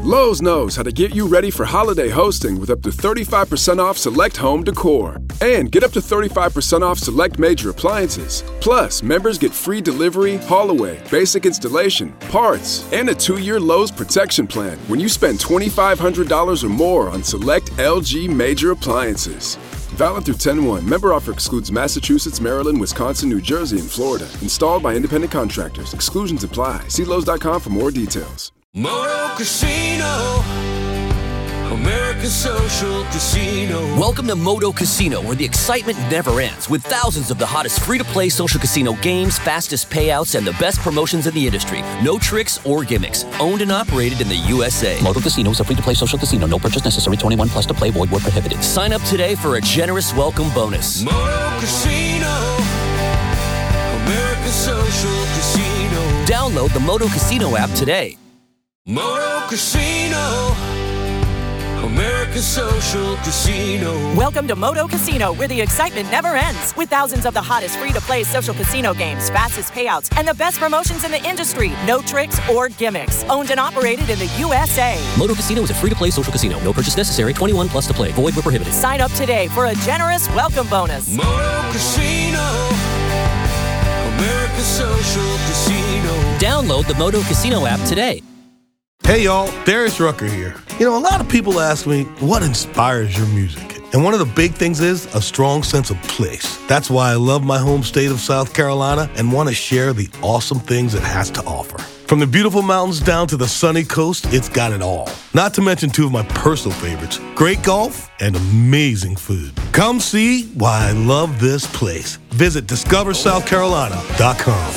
Lowe's knows how to get you ready for holiday hosting with up to 35% off select home decor. And get up to 35% off select major appliances. Plus, members get free delivery, haul away, basic installation, parts, and a 2-year Lowe's protection plan when you spend $2,500 or more on select LG major appliances. Valid through 10/1. Member offer excludes Massachusetts, Maryland, Wisconsin, New Jersey, and Florida. Installed by independent contractors. Exclusions apply. See Lowe's.com for more details. Moto Casino, America's social casino. Welcome to Moto Casino, where the excitement never ends, with thousands of the hottest free-to-play social casino games, fastest payouts, and the best promotions in the industry. No tricks or gimmicks. Owned and operated in the USA. Moto Casino is a free-to-play social casino. No purchase necessary. 21 plus to play. Void where prohibited. Sign up today for a generous welcome bonus. Moto Casino, America's social casino. Download the Moto Casino app today. Moto Casino, America's social casino. Welcome to Moto Casino, where the excitement never ends. With thousands of the hottest free-to-play social casino games, fastest payouts, and the best promotions in the industry. No tricks or gimmicks. Owned and operated in the USA. Moto Casino is a free-to-play social casino. No purchase necessary. 21 plus to play. Void where prohibited. Sign up today for a generous welcome bonus. Moto Casino, America's social casino. Download the Moto Casino app today. Hey y'all, Darius Rucker here. You know, a lot of people ask me, what inspires your music? And one of the big things is a strong sense of place. That's why I love my home state of South Carolina and want to share the awesome things it has to offer. From the beautiful mountains down to the sunny coast, it's got it all. Not to mention two of my personal favorites, great golf and amazing food. Come see why I love this place. Visit discoversouthcarolina.com.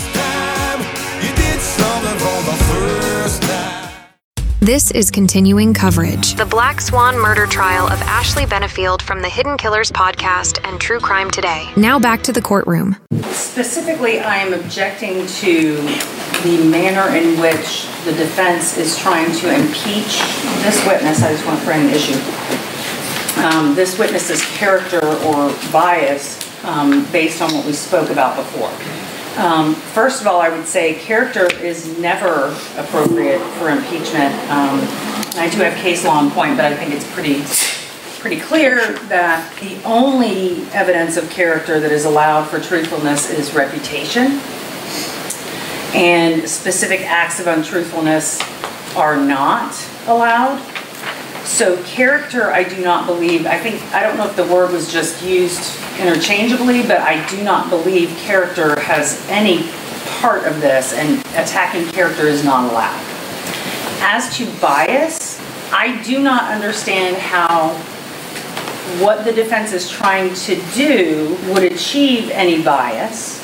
This is continuing coverage. The Black Swan murder trial of Ashley Benefield from the Hidden Killers podcast and True Crime Today. Now back to the courtroom. Specifically, I am objecting to the manner in which the defense is trying to impeach this witness. I just want to frame the issue. This witness's character or bias based on what we spoke about before. First of all, I would say character is never appropriate for impeachment. I do have case law on point, but I think it's pretty clear that the only evidence of character that is allowed for truthfulness is reputation, and specific acts of untruthfulness are not allowed. So character, I do not believe, I don't know if the word was just used interchangeably, but I do not believe character has any part of this, and attacking character is not allowed. As to bias, I do not understand how what the defense is trying to do would achieve any bias.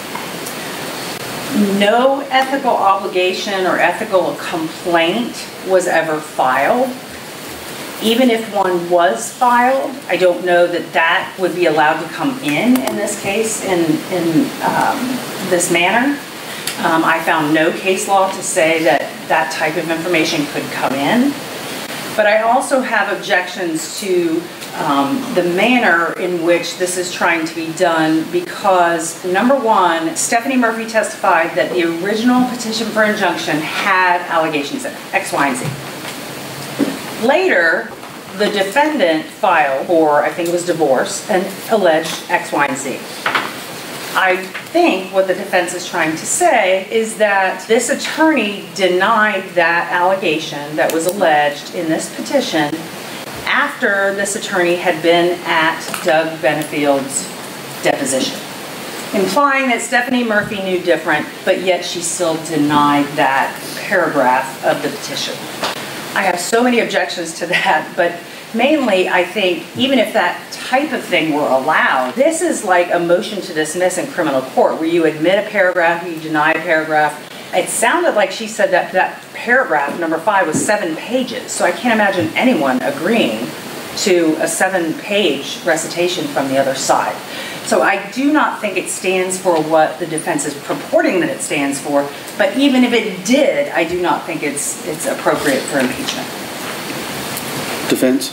No ethical obligation or ethical complaint was ever filed. Even if one was filed, I don't know that that would be allowed to come in this case in this manner. I found no case law to say that that type of information could come in. But I also have objections to the manner in which this is trying to be done because, number one, Stephanie Murphy testified that the original petition for injunction had allegations in it, X, Y, and Z. Later, the defendant filed for, I think it was divorce, and alleged X, Y, and Z. I think what the defense is trying to say is that this attorney denied that allegation that was alleged in this petition after this attorney had been at Doug Benefield's deposition, implying that Stephanie Murphy knew different, but yet she still denied that paragraph of the petition. I have so many objections to that, but mainly I think even if that type of thing were allowed, this is like a motion to dismiss in criminal court where you admit a paragraph, you deny a paragraph. It sounded like she said that that paragraph, number 5, was 7 pages. So I can't imagine anyone agreeing to a 7-page recitation from the other side. So I do not think it stands for what the defense is purporting that it stands for, but even if it did, I do not think it's appropriate for impeachment. Defense?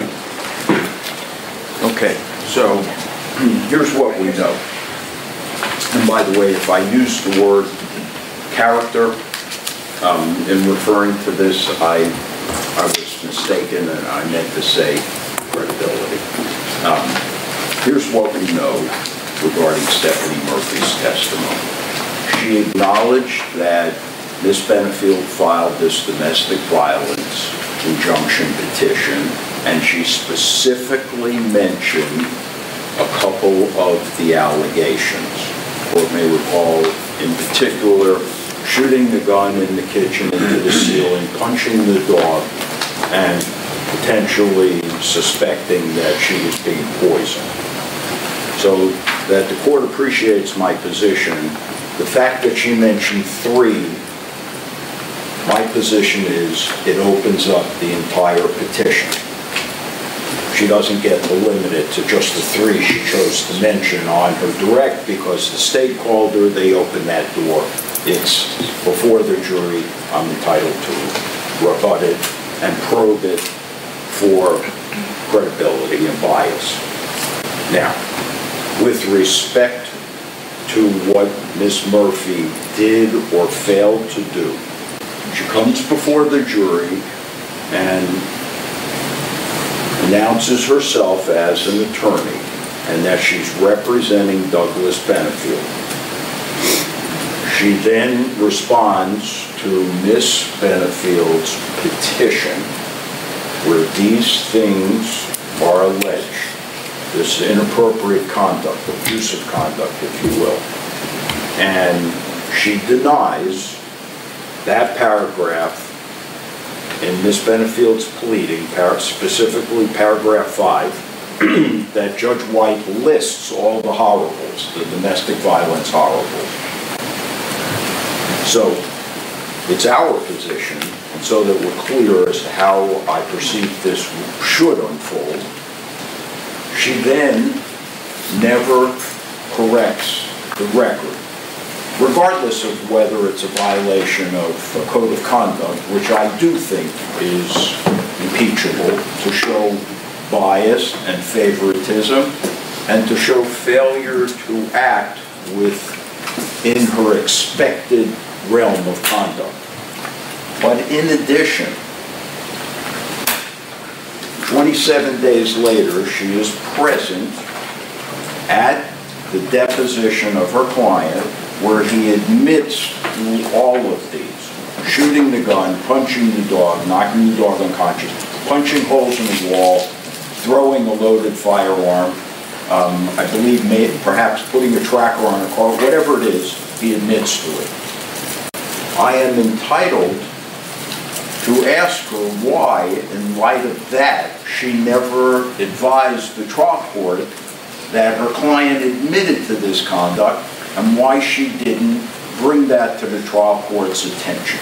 Okay, so here's what we know. And by the way, if I use the word character in referring to this, I I was mistaken and I meant to say credibility. Here's what we know regarding Stephanie Murphy's testimony. She acknowledged that Ms. Benefield filed this domestic violence injunction petition, and she specifically mentioned a couple of the allegations. The court may recall, in particular, shooting the gun in the kitchen into the ceiling, punching the dog, and potentially suspecting that she was being poisoned. So that the court appreciates my position. The fact that she mentioned 3, my position is it opens up the entire petition. She doesn't get limited to just the 3 she chose to mention on her direct because the state called her, they opened that door. It's before the jury, I'm entitled to rebut it and probe it for credibility and bias. Now, with respect to what Ms. Murphy did or failed to do, she comes before the jury and announces herself as an attorney and that she's representing Douglas Benefield. She then responds to Ms. Benefield's petition where these things are alleged. This inappropriate conduct, abusive conduct, if you will. And she denies that paragraph in Ms. Benefield's pleading, specifically paragraph 5, that Judge White lists all the horribles, the domestic violence horribles. So it's our position, and so that we're clear as to how I perceive this should unfold, she then never corrects the record, regardless of whether it's a violation of a code of conduct, which I do think is impeachable, to show bias and favoritism, and to show failure to act within her expected realm of conduct. But in addition, 27 days later, she is present at the deposition of her client where he admits to all of these. Shooting the gun, punching the dog, knocking the dog unconscious, punching holes in the wall, throwing a loaded firearm, I believe perhaps putting a tracker on a car, whatever it is, he admits to it. I am entitled to ask her why, in light of that, she never advised the trial court that her client admitted to this conduct and why she didn't bring that to the trial court's attention.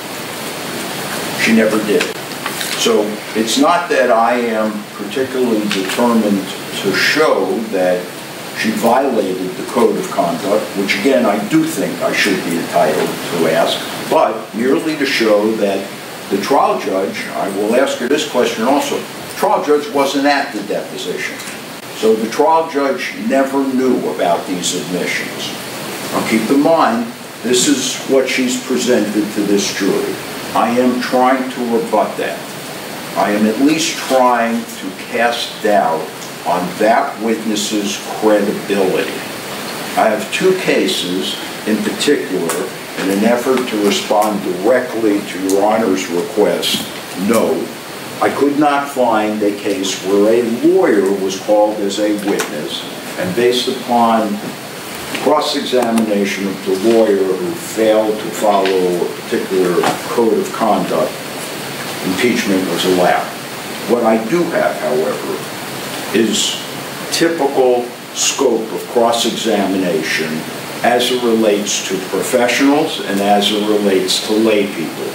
She never did. So it's not that I am particularly determined to show that she violated the code of conduct, which again I do think I should be entitled to ask, but merely to show that the trial judge, I will ask her this question also, the trial judge wasn't at the deposition. So the trial judge never knew about these admissions. Now keep in mind, this is what she's presented to this jury. I am trying to rebut that. I am at least trying to cast doubt on that witness's credibility. I have 2 cases in particular in an effort to respond directly to Your Honor's request. No, I could not find a case where a lawyer was called as a witness and based upon cross-examination of the lawyer who failed to follow a particular code of conduct, impeachment was allowed. What I do have, however, is typical scope of cross-examination as it relates to professionals and as it relates to lay people.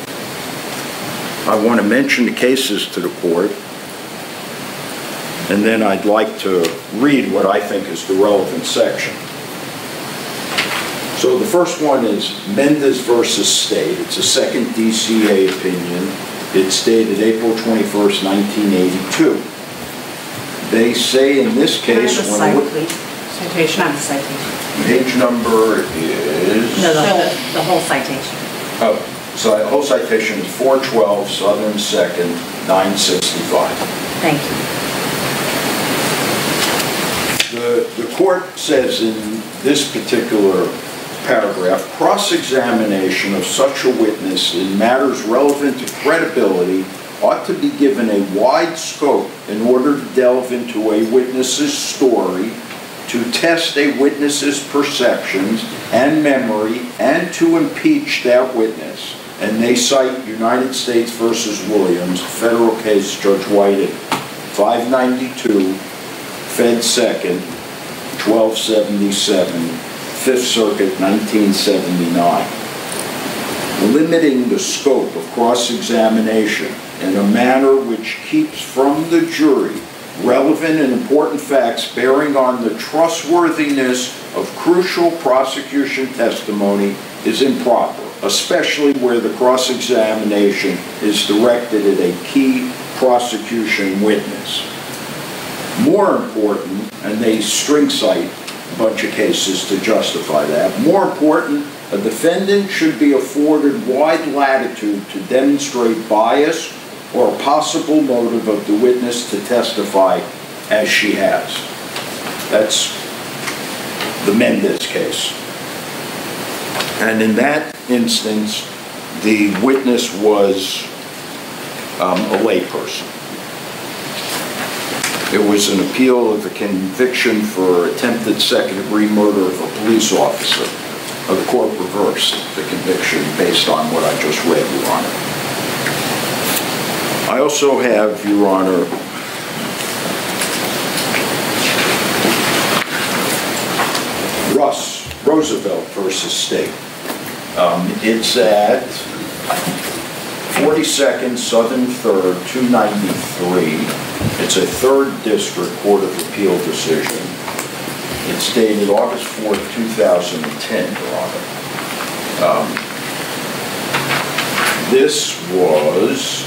I want to mention the cases to the court, and then I'd like to read what I think is the relevant section. So the first one is Mendez versus State. It's a second DCA opinion. It's dated April 21st, 1982. They say in this case... Can I have a cite, please? Citation, not the citation. Page number is... No, the whole citation. Oh, So whole citation is 412 Southern 2nd, 965. Thank you. The court says in this particular paragraph, cross-examination of such a witness in matters relevant to credibility ought to be given a wide scope in order to delve into a witness's story, to test a witness's perceptions and memory, and to impeach that witness. And they cite United States versus Williams, federal case, Judge White at 592, Fed 2nd, 1277, 5th Circuit, 1979. Limiting the scope of cross-examination in a manner which keeps from the jury relevant and important facts bearing on the trustworthiness of crucial prosecution testimony is improper, especially where the cross-examination is directed at a key prosecution witness. More important, and they string cite a bunch of cases to justify that, more important, a defendant should be afforded wide latitude to demonstrate bias or possible motive of the witness to testify as she has. That's the Mendez case. And in that instance, the witness was a layperson. It was an appeal of a conviction for attempted second-degree murder of a police officer. The court reversed the conviction based on what I just read, Your Honor. I also have, Your Honor, Roosevelt versus State. It's at 42nd Southern 3rd, 293. It's a 3rd District Court of Appeal decision. It's dated August 4th, 2010, Your Honor. This was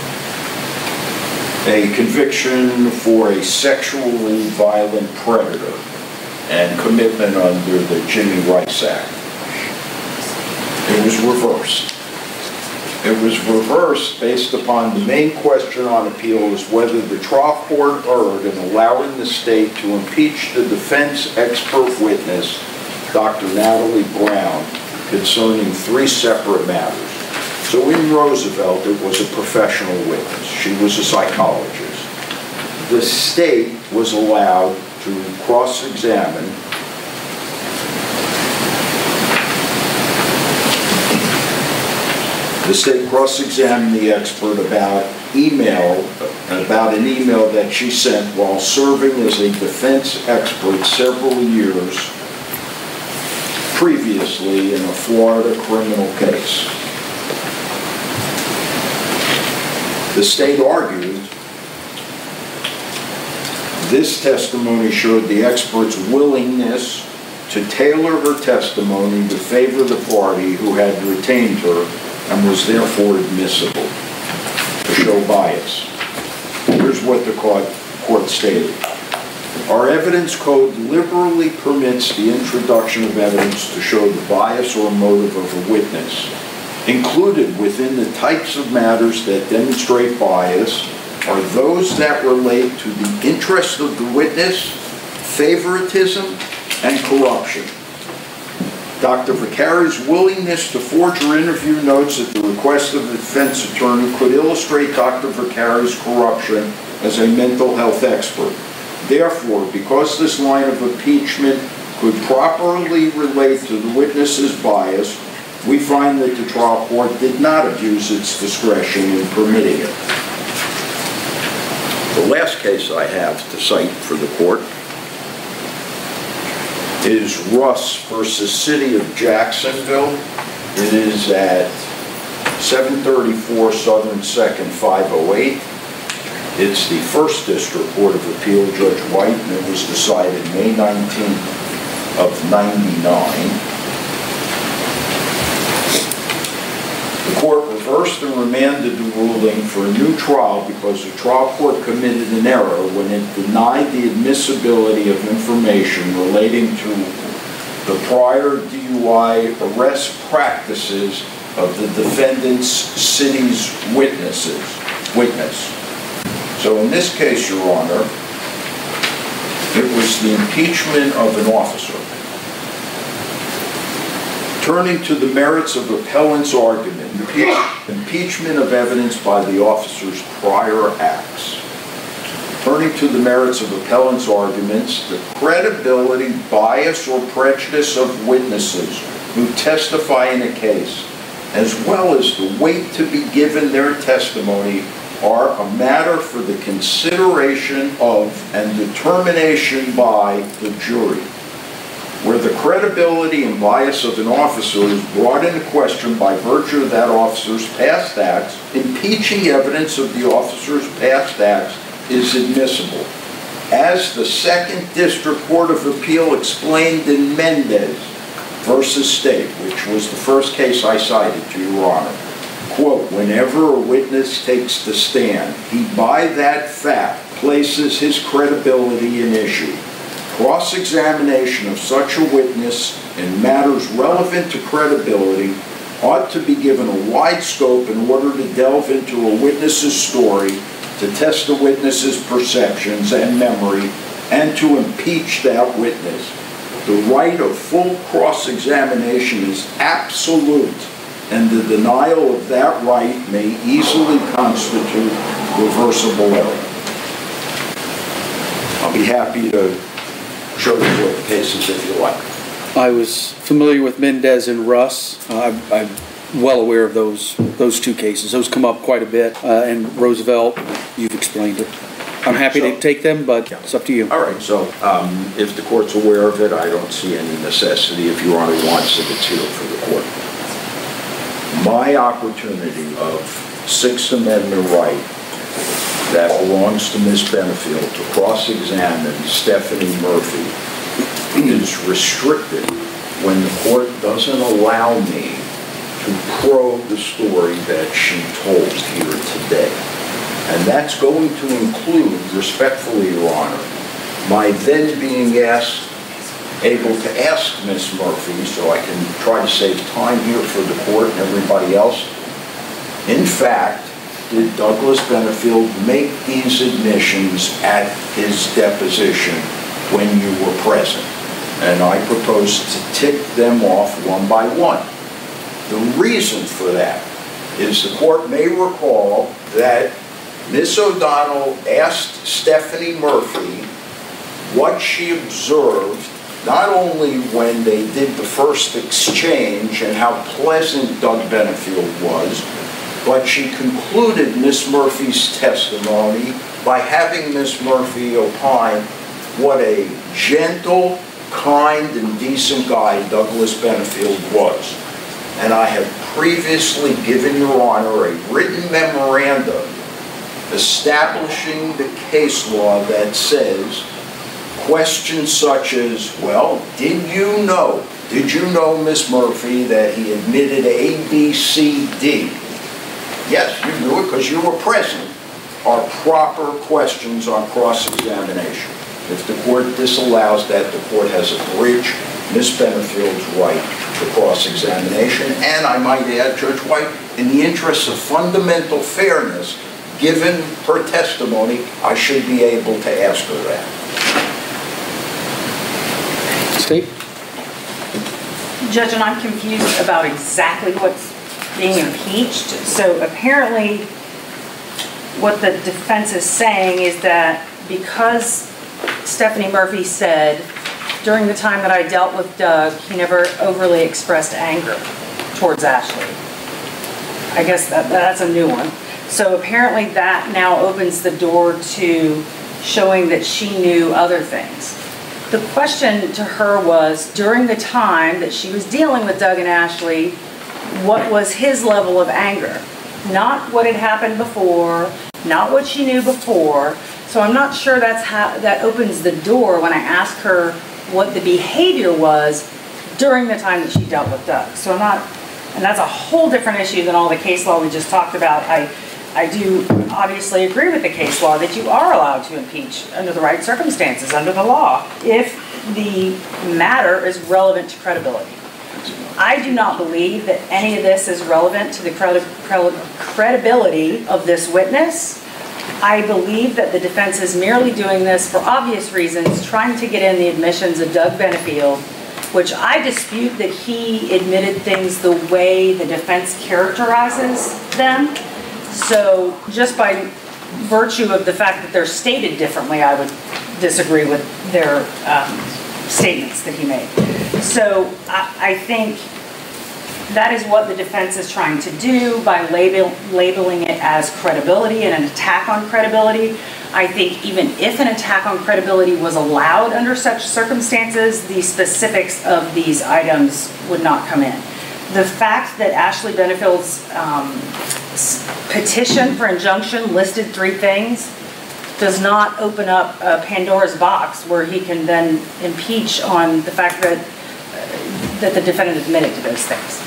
a conviction for a sexually violent predator and commitment under the Jimmy Rice Act. It was reversed. It was reversed based upon the main question on appeal is whether the trial court erred in allowing the state to impeach the defense expert witness, Dr. Natalie Brown, concerning 3 separate matters. So in Roosevelt, it was a professional witness. She was a psychologist. The state was allowed to cross-examine the state cross-examined the expert about an email that she sent while serving as a defense expert several years previously in a Florida criminal case. The state argued this testimony showed the expert's willingness to tailor her testimony to favor the party who had retained her and was therefore admissible to show bias. Here's what the court stated. Our evidence code liberally permits the introduction of evidence to show the bias or motive of a witness. Included within the types of matters that demonstrate bias are those that relate to the interest of the witness, favoritism, and corruption. Dr. Vicari's willingness to forge her interview notes at the request of the defense attorney could illustrate Dr. Vicari's corruption as a mental health expert. Therefore, because this line of impeachment could properly relate to the witness's bias, we find that the trial court did not abuse its discretion in permitting it. The last case I have to cite for the court is Russ versus City of Jacksonville. It is at 734 Southern 2nd, 508. It's the 1st District Court of Appeal, Judge White, and it was decided May 19th of 99. The court reversed and remanded the ruling for a new trial because the trial court committed an error when it denied the admissibility of information relating to the prior DUI arrest practices of the defendant's city's witness. So in this case, Your Honor, it was the impeachment of an officer. Turning to the merits of appellant's argument, impeachment of evidence by the officer's prior acts. Turning to the merits of appellant's arguments, the credibility, bias, or prejudice of witnesses who testify in a case, as well as the weight to be given their testimony, are a matter for the consideration of and determination by the jury. Where the credibility and bias of an officer is brought into question by virtue of that officer's past acts, impeaching evidence of the officer's past acts is admissible. As the Second District Court of Appeal explained in Mendez versus State, which was the first case I cited to Your Honor, quote, whenever a witness takes the stand, he by that fact places his credibility in issue. Cross-examination of such a witness in matters relevant to credibility ought to be given a wide scope in order to delve into a witness's story, to test the witness's perceptions and memory, and to impeach that witness. The right of full cross-examination is absolute, and the denial of that right may easily constitute reversible error. I'll be happy to show you what the cases if you like. I was familiar with Mendez and Russ. I'm well aware of those two cases. Those come up quite a bit. And Roosevelt, you've explained it. I'm happy to take them, but it's up to you. All right, so if the court's aware of it, I don't see any necessity. If Your Honor wants it, it's here for the court. My opportunity of Sixth Amendment right that belongs to Ms. Benefield to cross-examine Stephanie Murphy is restricted when the court doesn't allow me to probe the story that she told here today. And that's going to include, respectfully, Your Honor, my then being able to ask Ms. Murphy, so I can try to save time here for the court and everybody else. In fact, did Douglas Benefield make these admissions at his deposition when you were present? And I propose to tick them off one by one. The reason for that is the court may recall that Ms. O'Donnell asked Stephanie Murphy what she observed, not only when they did the first exchange and how pleasant Doug Benefield was, but she concluded Ms. Murphy's testimony by having Ms. Murphy opine what a gentle, kind, and decent guy Douglas Benefield was. And I have previously given Your Honor a written memorandum establishing the case law that says questions such as, well, did you know, Ms. Murphy, that he admitted A, B, C, D? Yes, you knew it because you were present, are proper questions on cross-examination. If the court disallows that, the court has abridged Ms. Benefield's right to cross-examination, and I might add, Judge White, in the interest of fundamental fairness, given her testimony, I should be able to ask her that. State. Judge, and I'm confused about exactly what's being impeached. So apparently what the defense is saying is that because Stephanie Murphy said during the time that I dealt with Doug, he never overly expressed anger towards Ashley. I guess that's a new one. So apparently that now opens the door to showing that she knew other things. The question to her was, during the time that she was dealing with Doug and Ashley, what was his level of anger? Not what had happened before, not what she knew before. So I'm not sure that's how that opens the door when I ask her what the behavior was during the time that she dealt with Doug. So I'm not, and that's a whole different issue than all the case law we just talked about. I do obviously agree with the case law that you are allowed to impeach under the right circumstances, under the law, if the matter is relevant to credibility. I do not believe that any of this is relevant to the credibility of this witness. I believe that the defense is merely doing this for obvious reasons, trying to get in the admissions of Doug Benefield, which I dispute that he admitted things the way the defense characterizes them. So just by virtue of the fact that they're stated differently, I would disagree with their statements that he made. So I think that is what the defense is trying to do by labeling it as credibility and an attack on credibility. I think even if an attack on credibility was allowed under such circumstances, the specifics of these items would not come in. The fact that Ashley Benefield's petition for injunction listed 3 things does not open up a Pandora's box where he can then impeach on the fact that the defendant admitted to those things.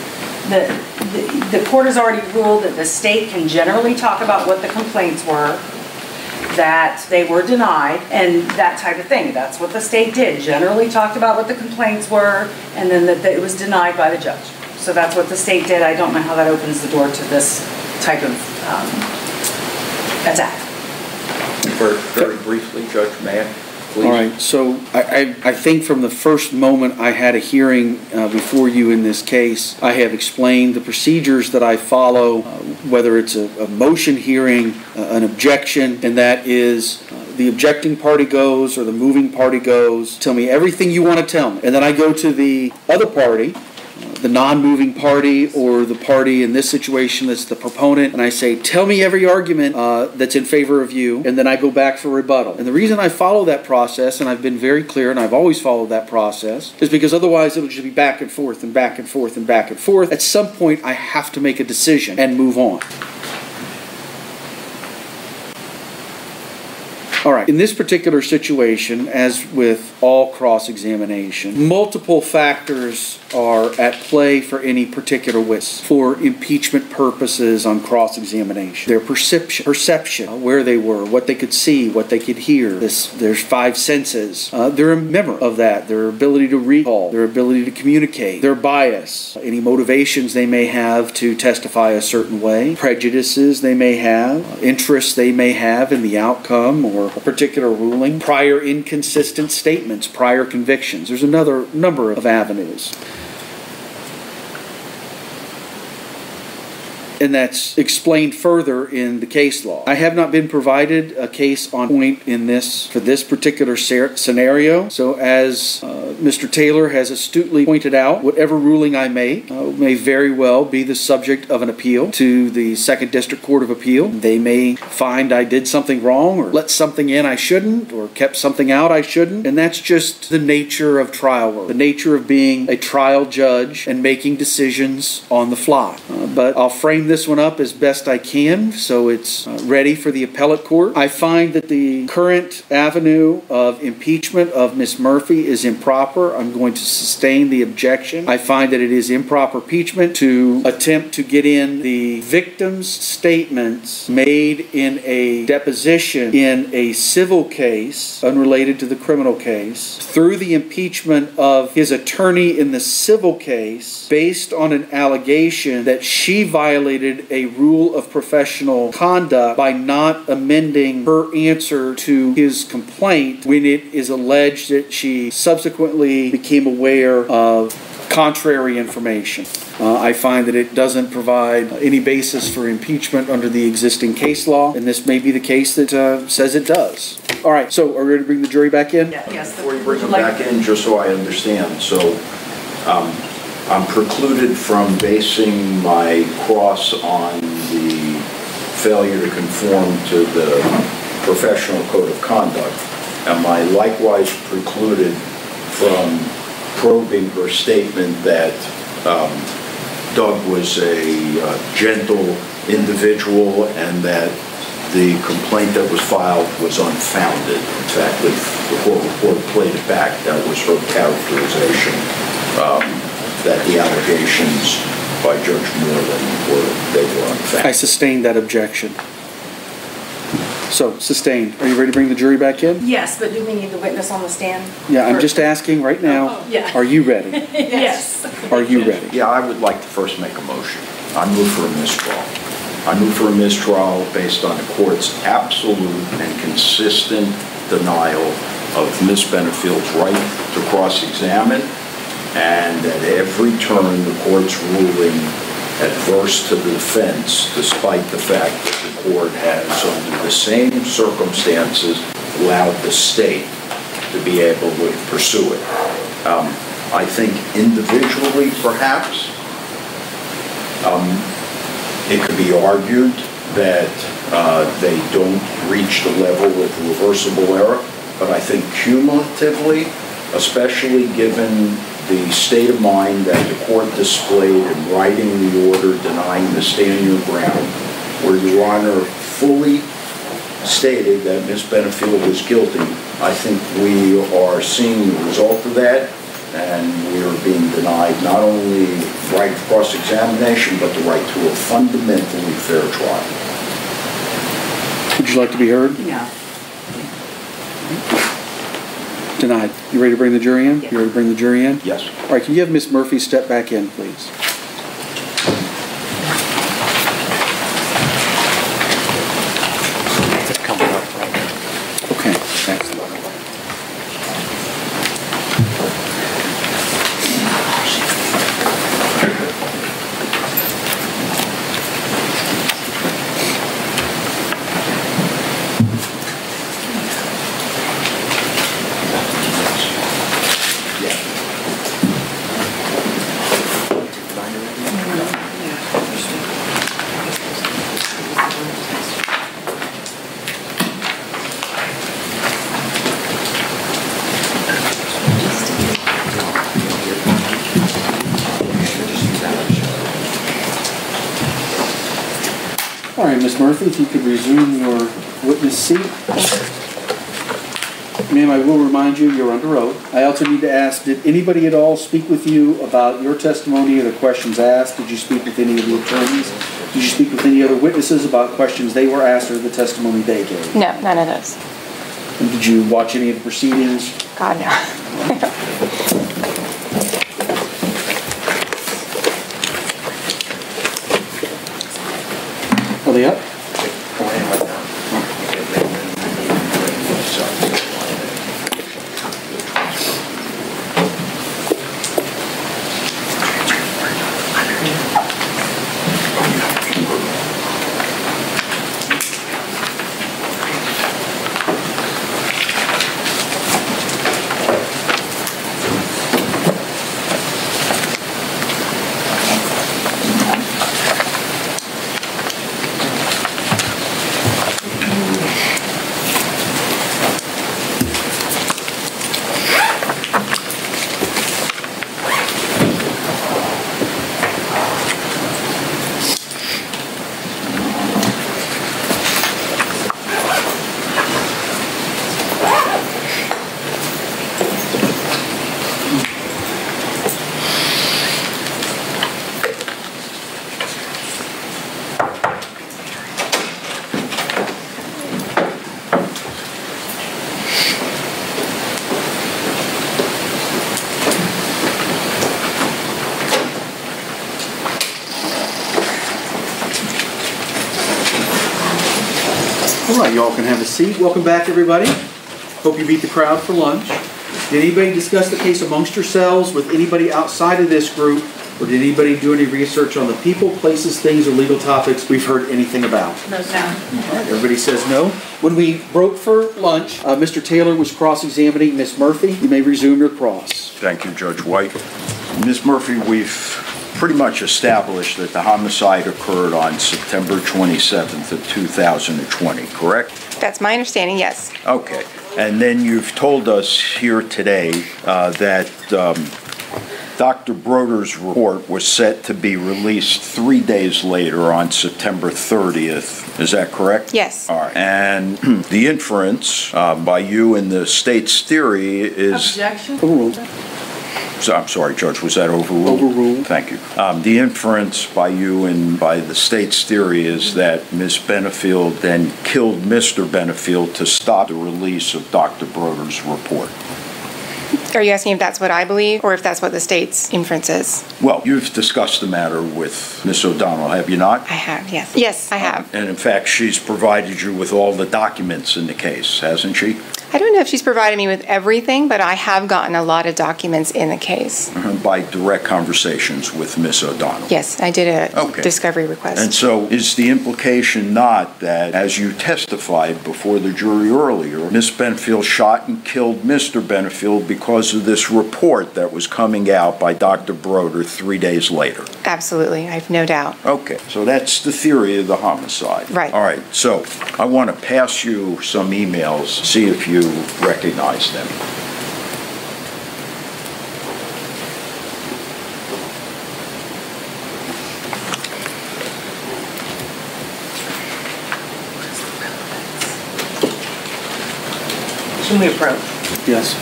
The court has already ruled that the state can generally talk about what the complaints were, that they were denied, and that type of thing. That's what the state did, generally talked about what the complaints were, and then that it was denied by the judge. So that's what the state did. I don't know how that opens the door to this type of attack. Very briefly, Judge Mann, please. All right, so I think from the first moment I had a hearing before you in this case, I have explained the procedures that I follow, whether it's a motion hearing, an objection, and that is the objecting party goes or the moving party goes, tell me everything you want to tell me. And then I go to the other party, the non-moving party or the party in this situation that's the proponent, and I say, tell me every argument that's in favor of you, and then I go back for rebuttal. And the reason I follow that process, and I've been very clear, and I've always followed that process, is because otherwise it'll just be back and forth and back and forth and back and forth. At some point, I have to make a decision and move on. All right, in this particular situation, as with all cross-examination, multiple factors are at play for any particular witness for impeachment purposes on cross-examination. Their perception, where they were, what they could see, what they could hear. There's 5 senses. Their memory of that, their ability to recall, their ability to communicate, their bias, any motivations they may have to testify a certain way, prejudices they may have, interests they may have in the outcome or a particular ruling, prior inconsistent statements, prior convictions. There's another number of avenues. And that's explained further in the case law. I have not been provided a case on point for this particular scenario. So as Mr. Taylor has astutely pointed out, whatever ruling I make may very well be the subject of an appeal to the 2nd District Court of Appeal. They may find I did something wrong or let something in I shouldn't or kept something out I shouldn't. And that's just the nature of trial work, the nature of being a trial judge and making decisions on the fly. But I'll frame this one up as best I can so it's ready for the appellate court. I find that the current avenue of impeachment of Ms. Murphy is improper. I'm going to sustain the objection. I find that it is improper impeachment to attempt to get in the victim's statements made in a deposition in a civil case unrelated to the criminal case through the impeachment of his attorney in the civil case based on an allegation that she violated a rule of professional conduct by not amending her answer to his complaint when it is alleged that she subsequently became aware of contrary information. I find that it doesn't provide any basis for impeachment under the existing case law, and this may be the case that says it does. All right, so are we ready to bring the jury back in? Yes. Before you bring them back in, just so I understand, so I'm precluded from basing my cross on the failure to conform to the professional code of conduct. Am I likewise precluded from probing her statement that Doug was a gentle individual and that the complaint that was filed was unfounded? In fact, the court report played it back. That was her characterization. That the allegations by Judge Moreland were unfounded. I sustain that objection. So, sustained. Are you ready to bring the jury back in? Yes, but do we need the witness on the stand? Yeah, I'm just asking right now, Yeah. are you ready? Yes. Are you ready? Yeah, I would like to first make a motion. I move for a mistrial. I move for a mistrial based on the court's absolute and consistent denial of Ms. Benefield's right to cross-examine, and at every turn the court's ruling adverse to the defense, despite the fact that the court has, under the same circumstances, allowed the state to be able to pursue it. I think individually, perhaps, it could be argued that they don't reach the level of reversible error, but I think cumulatively, especially given the state of mind that the court displayed in writing the order denying the stand your ground, where Your Honor fully stated that Ms. Benefield was guilty, I think we are seeing the result of that, and we are being denied not only the right to cross-examination, but the right to a fundamentally fair trial. Would you like to be heard? No. Denied. You ready to bring the jury in? Yeah. You ready to bring the jury in? Yes. All right, can you have Ms. Murphy step back in, please? Okay, thanks. All right, Ms. Murphy, if you could resume your witness seat. Ma'am, I will remind you, you're under oath. I also need to ask, did anybody at all speak with you about your testimony or the questions asked? Did you speak with any of the attorneys? Did you speak with any other witnesses about questions they were asked or the testimony they gave? No, none of those. And did you watch any of the proceedings? God, no. Are they up? All right, y'all can have a seat. Welcome back, everybody. Hope you beat the crowd for lunch. Did anybody discuss the case amongst yourselves with anybody outside of this group, or did anybody do any research on the people, places, things, or legal topics we've heard anything about? No. All right, everybody says no. When we broke for lunch, Mr. Taylor was cross-examining Ms. Murphy. You may resume your cross. Thank you, Judge White. Ms. Murphy, we've pretty much established that the homicide occurred on September 27th of 2020, correct? That's my understanding, yes. Okay. And then you've told us here today that Dr. Broder's report was set to be released 3 days later on September 30th. Is that correct? Yes. All right. And the inference by you in the state's theory is... Objection? Overruled. So, I'm sorry, Judge, was that overruled? Overruled. Thank you. The inference by you and by the state's theory is that Ms. Benefield then killed Mr. Benefield to stop the release of Dr. Broder's report. Are you asking if that's what I believe or if that's what the state's inference is? Well, you've discussed the matter with Ms. O'Donnell, have you not? I have, yes. Yes, I have. And in fact, she's provided you with all the documents in the case, hasn't she? I don't know if she's provided me with everything, but I have gotten a lot of documents in the case. By direct conversations with Ms. O'Donnell? Yes, I did a discovery request. And so is the implication not that, as you testified before the jury earlier, Ms. Benefield shot and killed Mr. Benefield because of this report that was coming out by Dr. Broder 3 days later? Absolutely, I have no doubt. Okay, so that's the theory of the homicide. Right. All right, so I want to pass you some emails, see if you recognize them. Can we approach? Yes.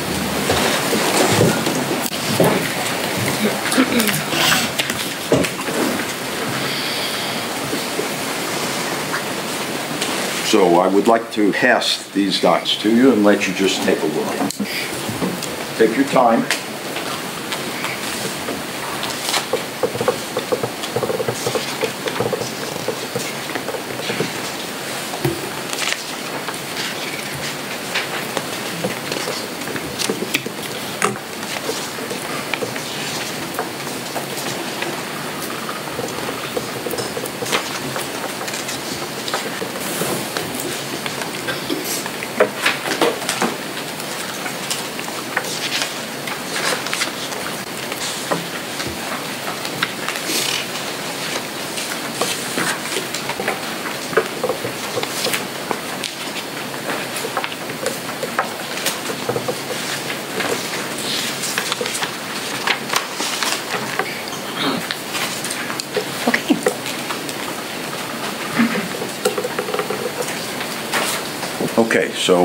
So I would like to pass these docs to you and let you just take a look. Take your time. Okay, so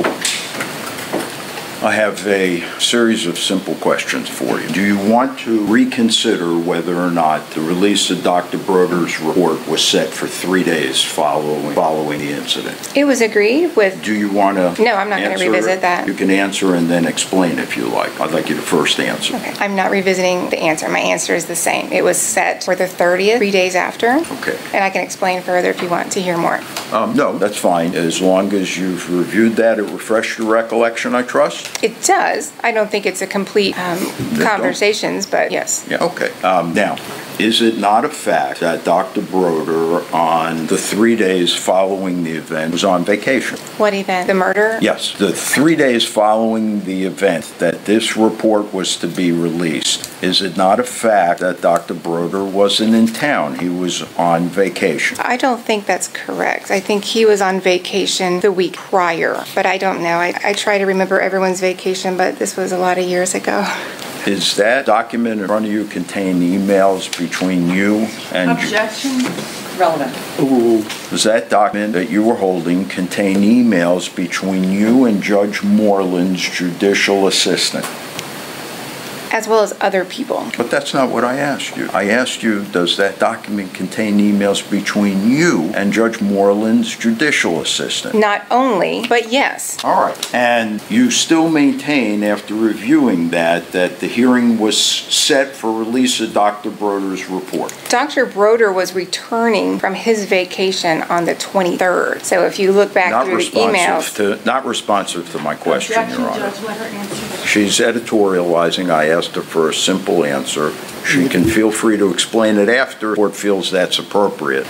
I have a series of simple questions for you. Do you want to reconsider whether or not the release of Dr. Broder's report was set for 3 days following the incident? It was agreed with... Do you want to No, I'm not going to revisit that. You can answer and then explain if you like. I'd like you to first answer. Okay. I'm not revisiting the answer. My answer is the same. It was set for the 30th, 3 days after. Okay. And I can explain further if you want to hear more. No, that's fine. As long as you've reviewed that, it refreshed your recollection, I trust? It does. I don't think it's a complete conversations, but yes. Yeah, okay. Now, is it not a fact that Dr. Broder, on the 3 days following the event, was on vacation? What event? The murder? Yes, the 3 days following the event that this report was to be released. Is it not a fact that Dr. Broder wasn't in town? He was on vacation. I don't think that's correct. I think he was on vacation the week prior, but I don't know. I try to remember everyone's vacation, but this was a lot of years ago. Is that document in front of you contain emails between you and... Objection. Relevant. Overruled. Does that document that you were holding contain emails between you and Judge Moreland's judicial assistant? As well as other people. But that's not what I asked you. I asked you, does that document contain emails between you and Judge Moreland's judicial assistant? Not only, but yes. All right. And you still maintain, after reviewing that the hearing was set for release of Dr. Broder's report? Dr. Broder was returning from his vacation on the 23rd. So if you look back through the emails... Not responsive to my question, Objection, Your Honor. Judge, let her answer. She's editorializing. I asked her for a simple answer. She can feel free to explain it after the court feels that's appropriate.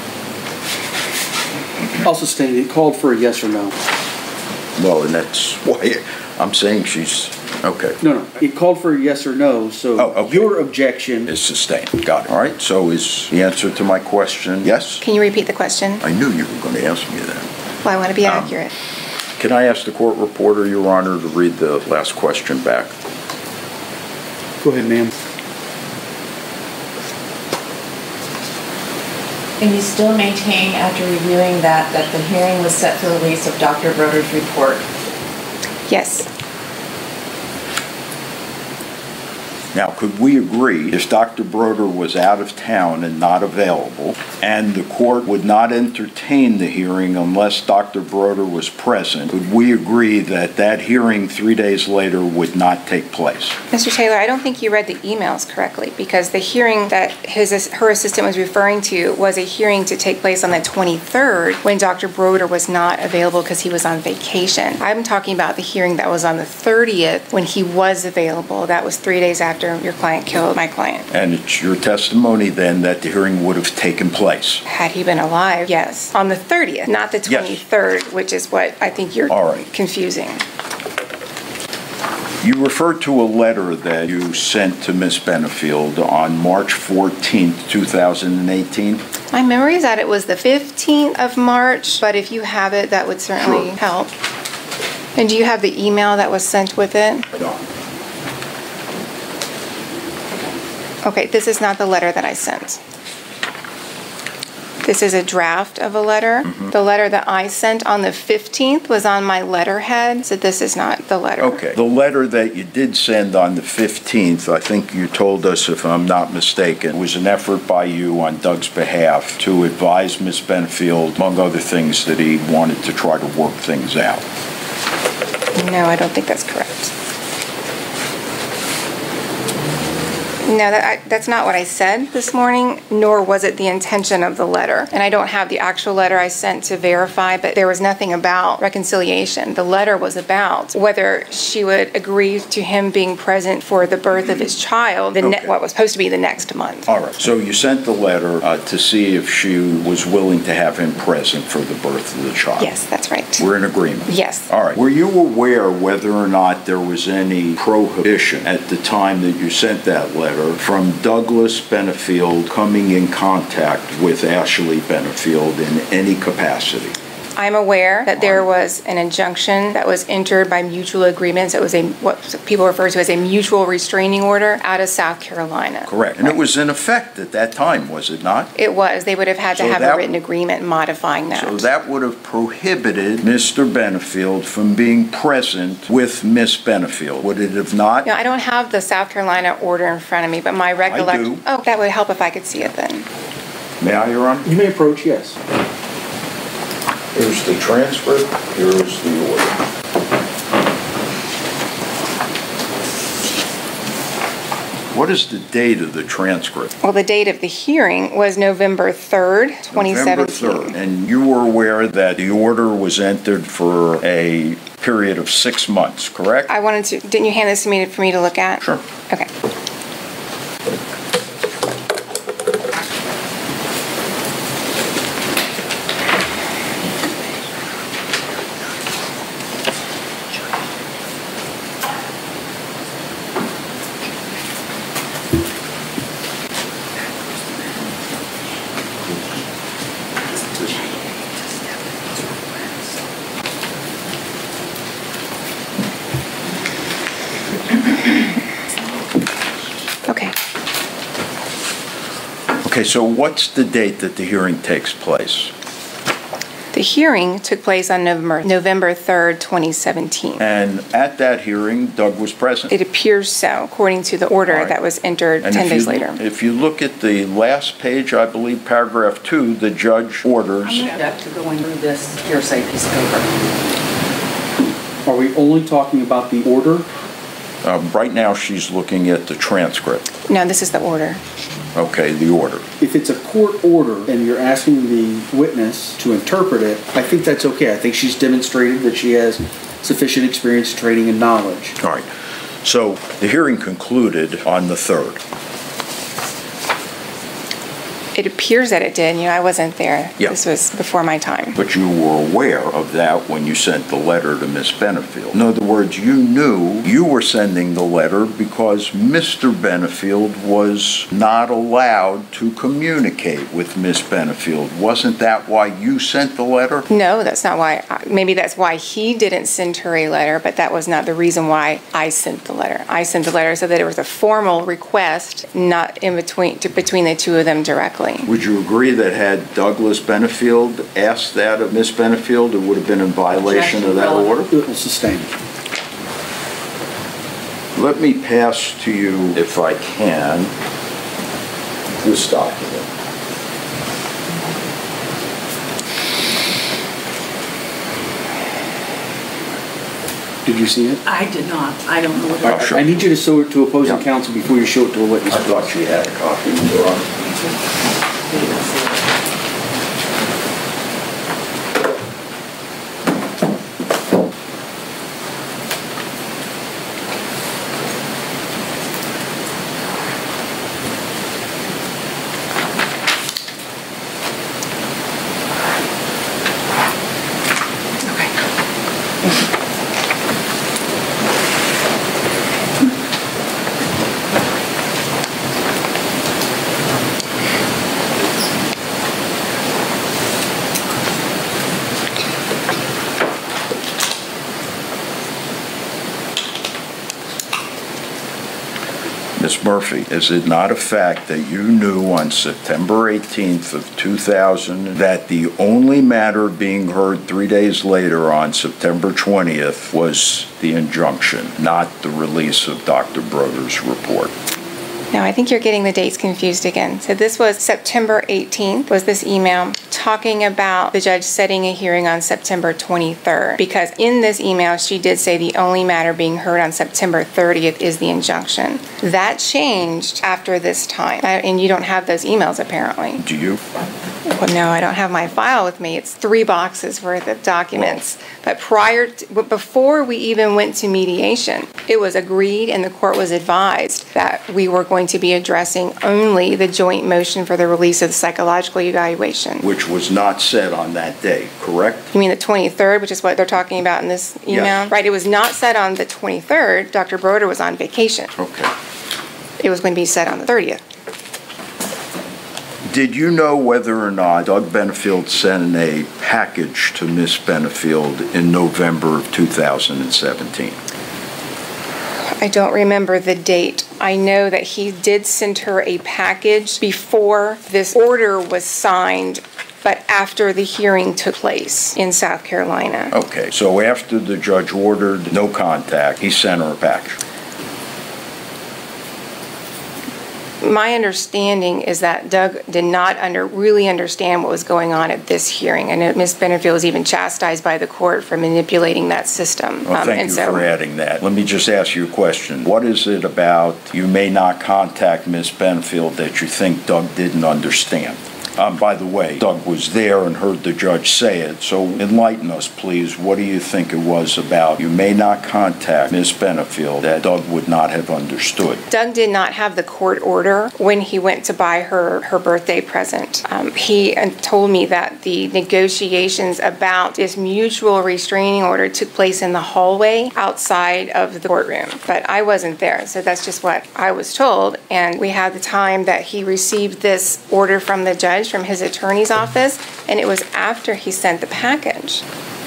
Also stated, it called for a yes or no. Well, and that's why I'm saying she's... Okay. No. It called for a yes or no, so your objection... is sustained. Got it. All right, so is the answer to my question yes? Can you repeat the question? I knew you were going to ask me that. Well, I want to be accurate. Can I ask the court reporter, Your Honor, to read the last question back? Go ahead, ma'am. And you still maintain, after reviewing that the hearing was set for the release of Dr. Broder's report? Yes. Now, could we agree if Dr. Broder was out of town and not available, and the court would not entertain the hearing unless Dr. Broder was present, could we agree that that hearing 3 days later would not take place? Mr. Taylor, I don't think you read the emails correctly, because the hearing that her assistant was referring to was a hearing to take place on the 23rd when Dr. Broder was not available because he was on vacation. I'm talking about the hearing that was on the 30th when he was available. That was 3 days after your client killed my client. And it's your testimony then that the hearing would have taken place? Had he been alive, yes. On the 30th, not the 23rd, yes. Which is what I think you're confusing. You referred to a letter that you sent to Ms. Benefield on March 14th, 2018. My memory is that it was the 15th of March, but if you have it, that would certainly help. And do you have the email that was sent with it? No. Okay, this is not the letter that I sent. This is a draft of a letter. The letter that I sent on the 15th was on my letterhead, so this is not the letter. Okay. The letter that you did send on the 15th, I think you told us, if I'm not mistaken, was an effort by you on Doug's behalf to advise Ms. Benefield, among other things, that he wanted to try to work things out. No, I don't think that's correct. No, that's not what I said this morning, nor was it the intention of the letter. And I don't have the actual letter I sent to verify, but there was nothing about reconciliation. The letter was about whether she would agree to him being present for the birth of his child, what was supposed to be the next month. All right. So you sent the letter to see if she was willing to have him present for the birth of the child. Yes, that's right. We're in agreement. Yes. All right. Were you aware whether or not there was any prohibition at the time that you sent that letter from Douglas Benefield coming in contact with Ashley Benefield in any capacity? I'm aware that there was an injunction that was entered by mutual agreements. It was what people refer to as a mutual restraining order out of South Carolina. Correct. And it was in effect at that time, was it not? It was. They would have had to have a written agreement modifying that. So that would have prohibited Mr. Benefield from being present with Miss Benefield. Would it have not? No, I don't have the South Carolina order in front of me, but my recollection... I do. Oh, that would help if I could see it then. May I, Your Honor? You may approach, yes. Here's the transcript, here's the order. What is the date of the transcript? Well, the date of the hearing was November 3rd, 2017. November 3rd. And you were aware that the order was entered for a period of 6 months, correct? I wanted to... Didn't you hand this to me for me to look at? Sure. Okay. Okay, so what's the date that the hearing takes place? The hearing took place on November 3rd, 2017. And at that hearing, Doug was present? It appears so, according to the order that was entered 10 days later. If you look at the last page, I believe paragraph 2, the judge orders... I'm going to have to go and through this hearsay piece of paper. Are we only talking about the order? Right now, she's looking at the transcript. No, this is the order. Okay, the order. If it's a court order and you're asking the witness to interpret it, I think that's okay. I think she's demonstrated that she has sufficient experience, training, and knowledge. All right. So the hearing concluded on the 3rd. It appears that it did. I wasn't there. Yeah. This was before my time. But you were aware of that when you sent the letter to Miss Benefield. In other words, you knew you were sending the letter because Mr. Benefield was not allowed to communicate with Miss Benefield. Wasn't that why you sent the letter? No, that's not why. Maybe that's why he didn't send her a letter, but that was not the reason why I sent the letter. I sent the letter so that it was a formal request, not in between the two of them directly. Would you agree that had Douglas Benefield asked that of Miss Benefield, it would have been in violation of that order? It was sustained. Let me pass to you, if I can, this document. Did you see it? I did not. I don't know what that is. I need you to show it to opposing counsel before you show it to a witness. I thought she had a copy. Ms. Murphy, is it not a fact that you knew on September 18th of 2000 that the only matter being heard 3 days later on September 20th was the injunction, not the release of Dr. Broder's report? No, I think you're getting the dates confused again. So this was September 18th, was this email talking about the judge setting a hearing on September 23rd. Because in this email, she did say the only matter being heard on September 30th is the injunction. That changed after this time. And you don't have those emails, apparently. Do you? Well, no, I don't have my file with me. It's 3 boxes worth of documents. But before we even went to mediation, it was agreed and the court was advised that we were going to be addressing only the joint motion for the release of the psychological evaluation. Which was not said on that day, correct? You mean the 23rd, which is what they're talking about in this email? Yes. Right, it was not said on the 23rd. Dr. Broder was on vacation. Okay. It was going to be said on the 30th. Did you know whether or not Doug Benefield sent a package to Ms. Benefield in November of 2017? I don't remember the date. I know that he did send her a package before this order was signed, but after the hearing took place in South Carolina. Okay, so after the judge ordered no contact, he sent her a package. My understanding is that Doug did not really understand what was going on at this hearing. I know Ms. Benefield was even chastised by the court for manipulating that system. Well, thank you for adding that. Let me just ask you a question. What is it about you may not contact Ms. Benefield that you think Doug didn't understand? By the way, Doug was there and heard the judge say it, so enlighten us, please. What do you think it was about you may not contact Ms. Benefield that Doug would not have understood? Doug did not have the court order when he went to buy her birthday present. He told me that the negotiations about this mutual restraining order took place in the hallway outside of the courtroom, but I wasn't there, so that's just what I was told. And we had the time that he received this order from the judge, from his attorney's office, and it was after he sent the package.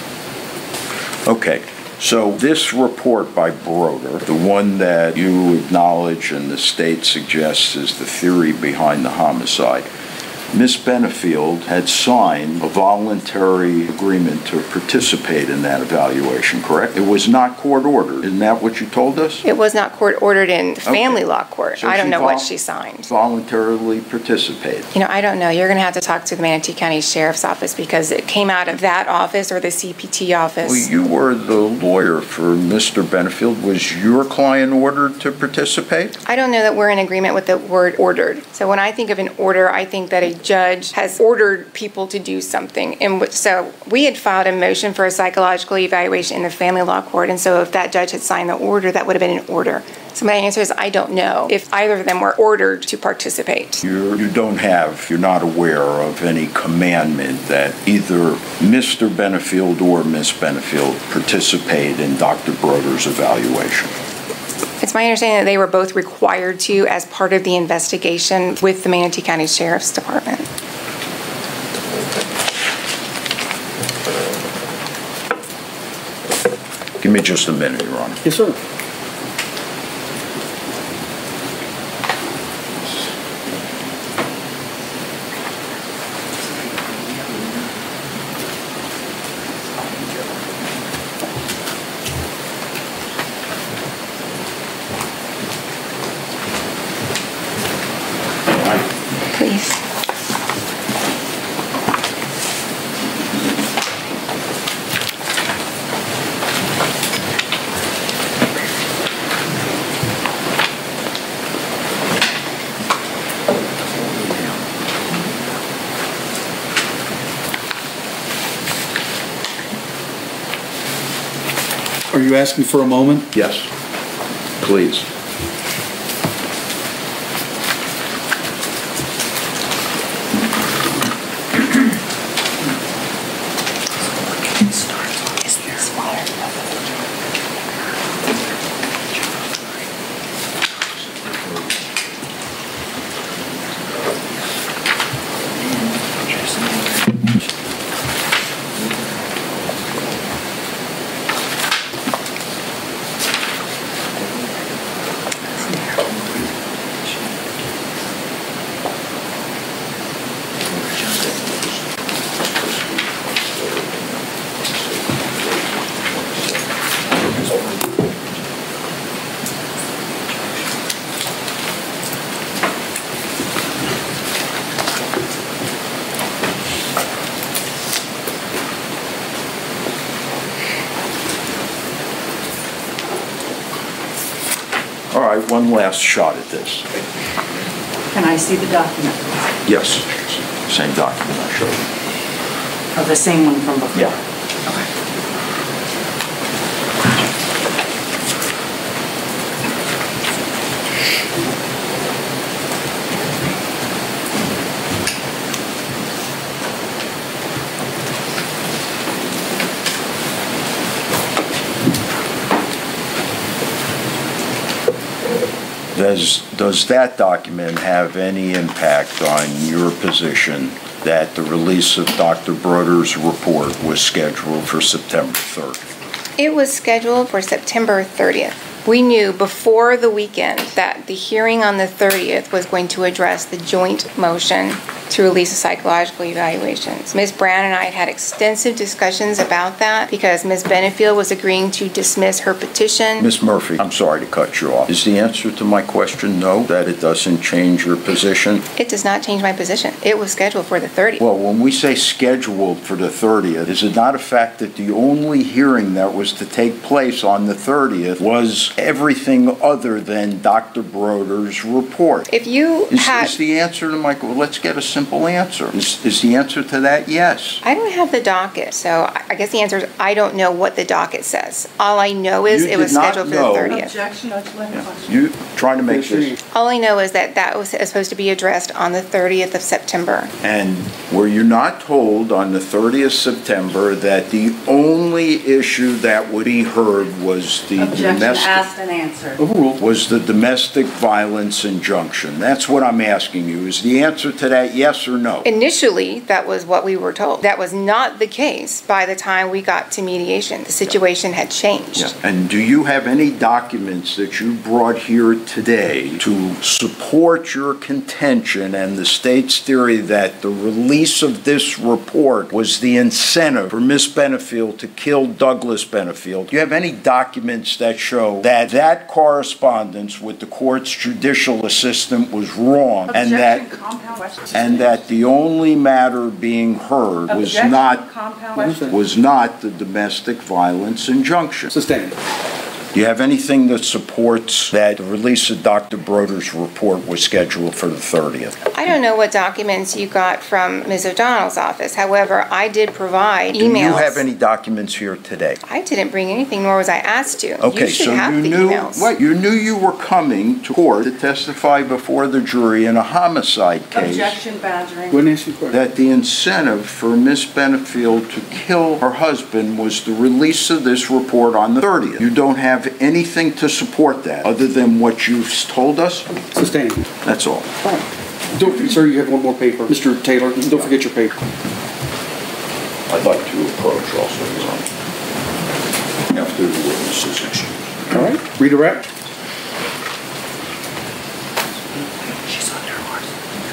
Okay, so this report by Broder, the one that you acknowledge and the state suggests is the theory behind the homicide, Ms. Benefield had signed a voluntary agreement to participate in that evaluation, correct? It was not court ordered. Isn't that what you told us? It was not court ordered in family law court. So I don't know what she signed. Voluntarily participated. You know, I don't know. You're going to have to talk to the Manatee County Sheriff's Office because it came out of that office or the CPT office. Well, you were the lawyer for Mr. Benefield. Was your client ordered to participate? I don't know that we're in agreement with the word ordered. So when I think of an order, I think that a judge has ordered people to do something. And so we had filed a motion for a psychological evaluation in the family law court. And so if that judge had signed the order, that would have been an order. So my answer is I don't know if either of them were ordered to participate. You're not aware of any commandment that either Mr. Benefield or Ms. Benefield participate in Dr. Broder's evaluation? It's my understanding that they were both required to as part of the investigation with the Manatee County Sheriff's Department. Give me just a minute, Your Honor. Yes, sir. Are you asking for a moment? Yes, please. All right, one last shot at this. Can I see the document? Yes, same document I showed you. Oh, the same one from before? Yeah. Does that document have any impact on your position that the release of Dr. Broder's report was scheduled for September 3rd? It was scheduled for September 30th. We knew before the weekend that the hearing on the 30th was going to address the joint motion to release the psychological evaluations. Ms. Brown and I had extensive discussions about that because Ms. Benefield was agreeing to dismiss her petition. Ms. Murphy, I'm sorry to cut you off. Is the answer to my question no, that it doesn't change your position? It does not change my position. It was scheduled for the 30th. Well, when we say scheduled for the 30th, is it not a fact that the only hearing that was to take place on the 30th was everything other than Dr. Broder's report? If you Is the answer to my question, let's get a simple answer. Is the answer to that yes? I don't have the docket, so I guess the answer is I don't know what the docket says. All I know is it was scheduled for the 30th. Objection, question. You trying to make this. All I know is that was supposed to be addressed on the 30th of September. And were you not told on the 30th of September that the only issue that would be heard was the Objection asked and answered. Was the domestic violence injunction? That's what I'm asking you. Is the answer to that yes or no? Initially, that was what we were told. That was not the case by the time we got to mediation. The situation had changed. Yeah. And do you have any documents that you brought here today to support your contention and the state's theory that the release of this report was the incentive for Miss Benefield to kill Douglas Benefield? Do you have any documents that show that that correspondence with the court's judicial assistant was wrong and that the only matter being heard was not the domestic violence injunction? Sustained. Do you have anything that supports that the release of Dr. Broder's report was scheduled for the 30th? I don't know what documents you got from Ms. O'Donnell's office. However, I did provide emails. Do you have any documents here today? I didn't bring anything, nor was I asked to. Okay, you should so have you the knew emails. you knew you were coming to court to testify before the jury in a homicide case. Objection, badgering. That the incentive for Miss Benefield to kill her husband was the release of this report on the 30th. You don't have anything to support that other than what you've told us? Sustained. That's all. Don't, sir, you have one more paper. Mr. Taylor, don't forget your paper. I'd like to approach also, Your Honor, after the witness is excused. All right. Redirect. She's under ours.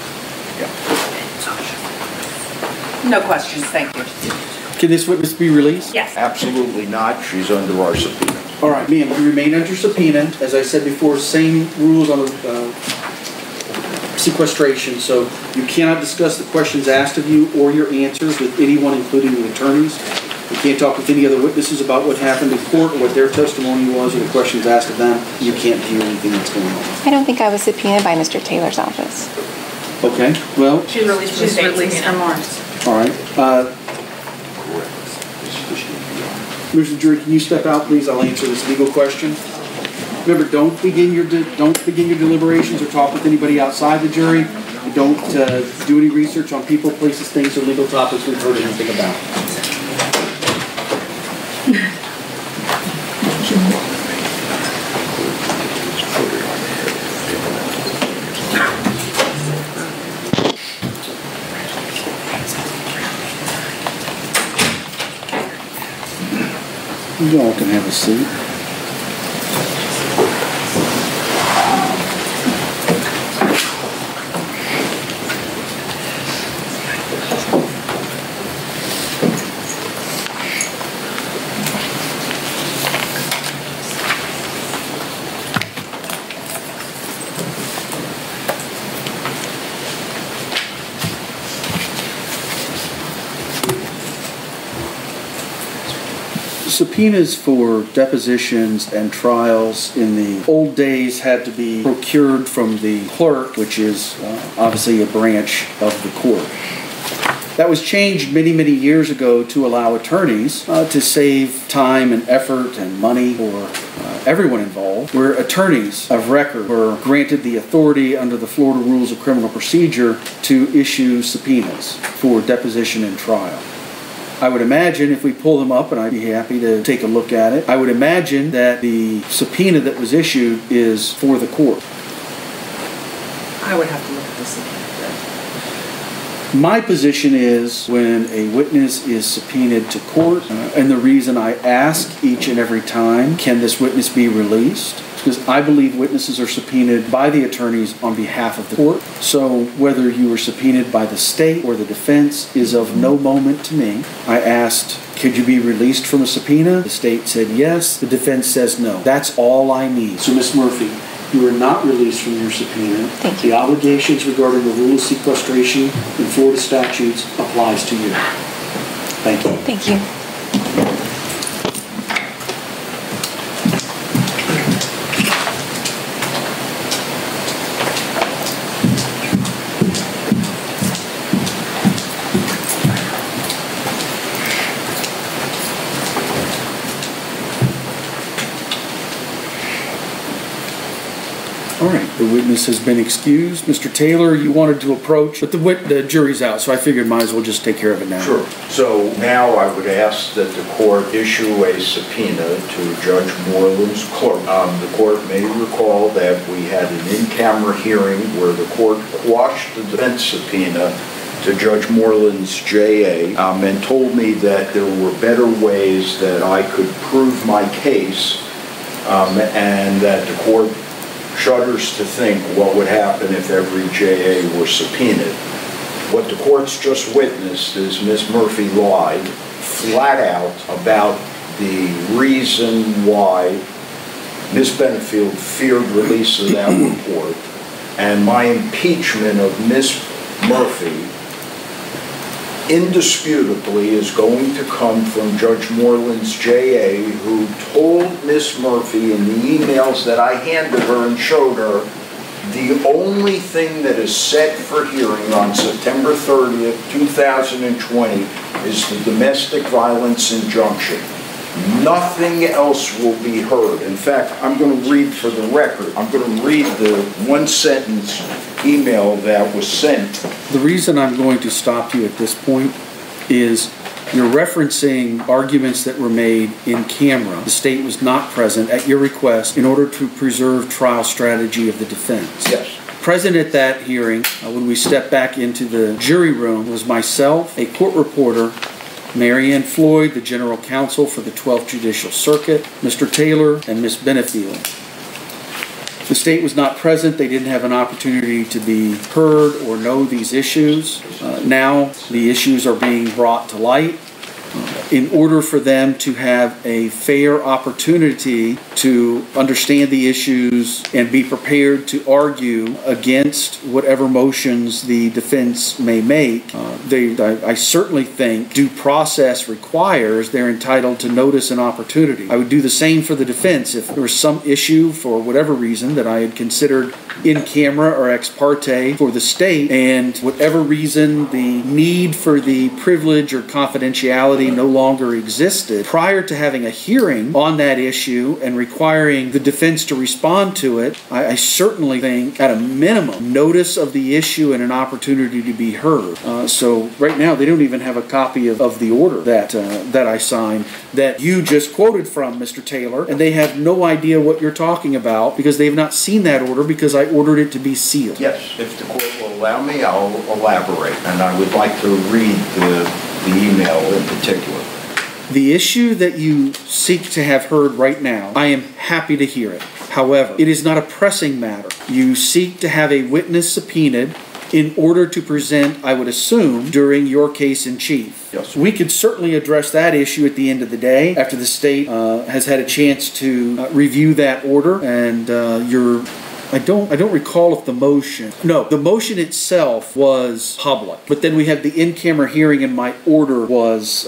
No questions, thank you. Can this witness be released? Yes. Absolutely not. She's under our subpoena. All right, ma'am, you remain under subpoena. As I said before, same rules on sequestration, so you cannot discuss the questions asked of you or your answers with anyone, including the attorneys. You can't talk with any other witnesses about what happened in court or what their testimony was or the questions asked of them. You can't hear anything that's going on. I don't think I was subpoenaed by Mr. Taylor's office. Okay, well. She's released from ours. All right. Members of the jury, can you step out, please? I'll answer this legal question. Remember, don't begin your deliberations or talk with anybody outside the jury. Don't do any research on people, places, things, or legal topics we've heard anything about. You all can have a seat. Subpoenas for depositions and trials in the old days had to be procured from the clerk, which is obviously a branch of the court. That was changed many, many years ago to allow attorneys to save time and effort and money for everyone involved, where attorneys of record were granted the authority under the Florida Rules of Criminal Procedure to issue subpoenas for deposition and trial. I would imagine, if we pull them up, and I'd be happy to take a look at it, I would imagine that the subpoena that was issued is for the court. I would have to look at the subpoena. My position is when a witness is subpoenaed to court, and the reason I ask each and every time, can this witness be released? Because I believe witnesses are subpoenaed by the attorneys on behalf of the court. So whether you were subpoenaed by the state or the defense is of no moment to me. I asked, could you be released from a subpoena? The state said yes. The defense says no. That's all I need. So Ms. Murphy, you are not released from your subpoena. Thank you. The obligations regarding the rule of sequestration in Florida statutes applies to you. Thank you. Thank you. All right, the witness has been excused. Mr. Taylor, you wanted to approach, but the jury's out, so I figured might as well just take care of it now. Sure. So now I would ask that the court issue a subpoena to Judge Moreland's clerk. The court may recall that we had an in-camera hearing where the court quashed the defense subpoena to Judge Moreland's JA and told me that there were better ways that I could prove my case and that the court shudders to think what would happen if every JA were subpoenaed. What the court's just witnessed is Ms. Murphy lied flat out about the reason why Ms. Benefield feared release of that report, and my impeachment of Ms. Murphy indisputably is going to come from Judge Moreland's JA, who told Ms. Murphy in the emails that I handed her and showed her the only thing that is set for hearing on September 30th, 2020 is the domestic violence injunction. Nothing else will be heard. In fact, I'm going to read for the record. I'm going to read the one-sentence email that was sent. The reason I'm going to stop you at this point is you're referencing arguments that were made in camera. The state was not present at your request in order to preserve trial strategy of the defense. Yes. Present at that hearing, when we stepped back into the jury room, was myself, a court reporter, Mary Ann Floyd, the General Counsel for the 12th Judicial Circuit, Mr. Taylor, and Ms. Benefield. The state was not present. They didn't have an opportunity to be heard or know these issues. Now the issues are being brought to light. In order for them to have a fair opportunity to understand the issues and be prepared to argue against whatever motions the defense may make, I certainly think due process requires they're entitled to notice and opportunity. I would do the same for the defense. If there was some issue for whatever reason that I had considered in camera or ex parte for the state, and whatever reason the need for the privilege or confidentiality facility no longer existed, prior to having a hearing on that issue and requiring the defense to respond to it, I certainly think, at a minimum, notice of the issue and an opportunity to be heard. So right now, they don't even have a copy of the order that I signed that you just quoted from, Mr. Taylor, and they have no idea what you're talking about because they've not seen that order because I ordered it to be sealed. Yes, if the court will allow me, I'll elaborate, and I would like to read the email in particular. The issue that you seek to have heard right now, I am happy to hear it. However, it is not a pressing matter. You seek to have a witness subpoenaed in order to present, I would assume, during your case in chief. Yes. We could certainly address that issue at the end of the day after the state has had a chance to review that order and I don't recall if the motion itself was public, but then we had the in-camera hearing and my order was,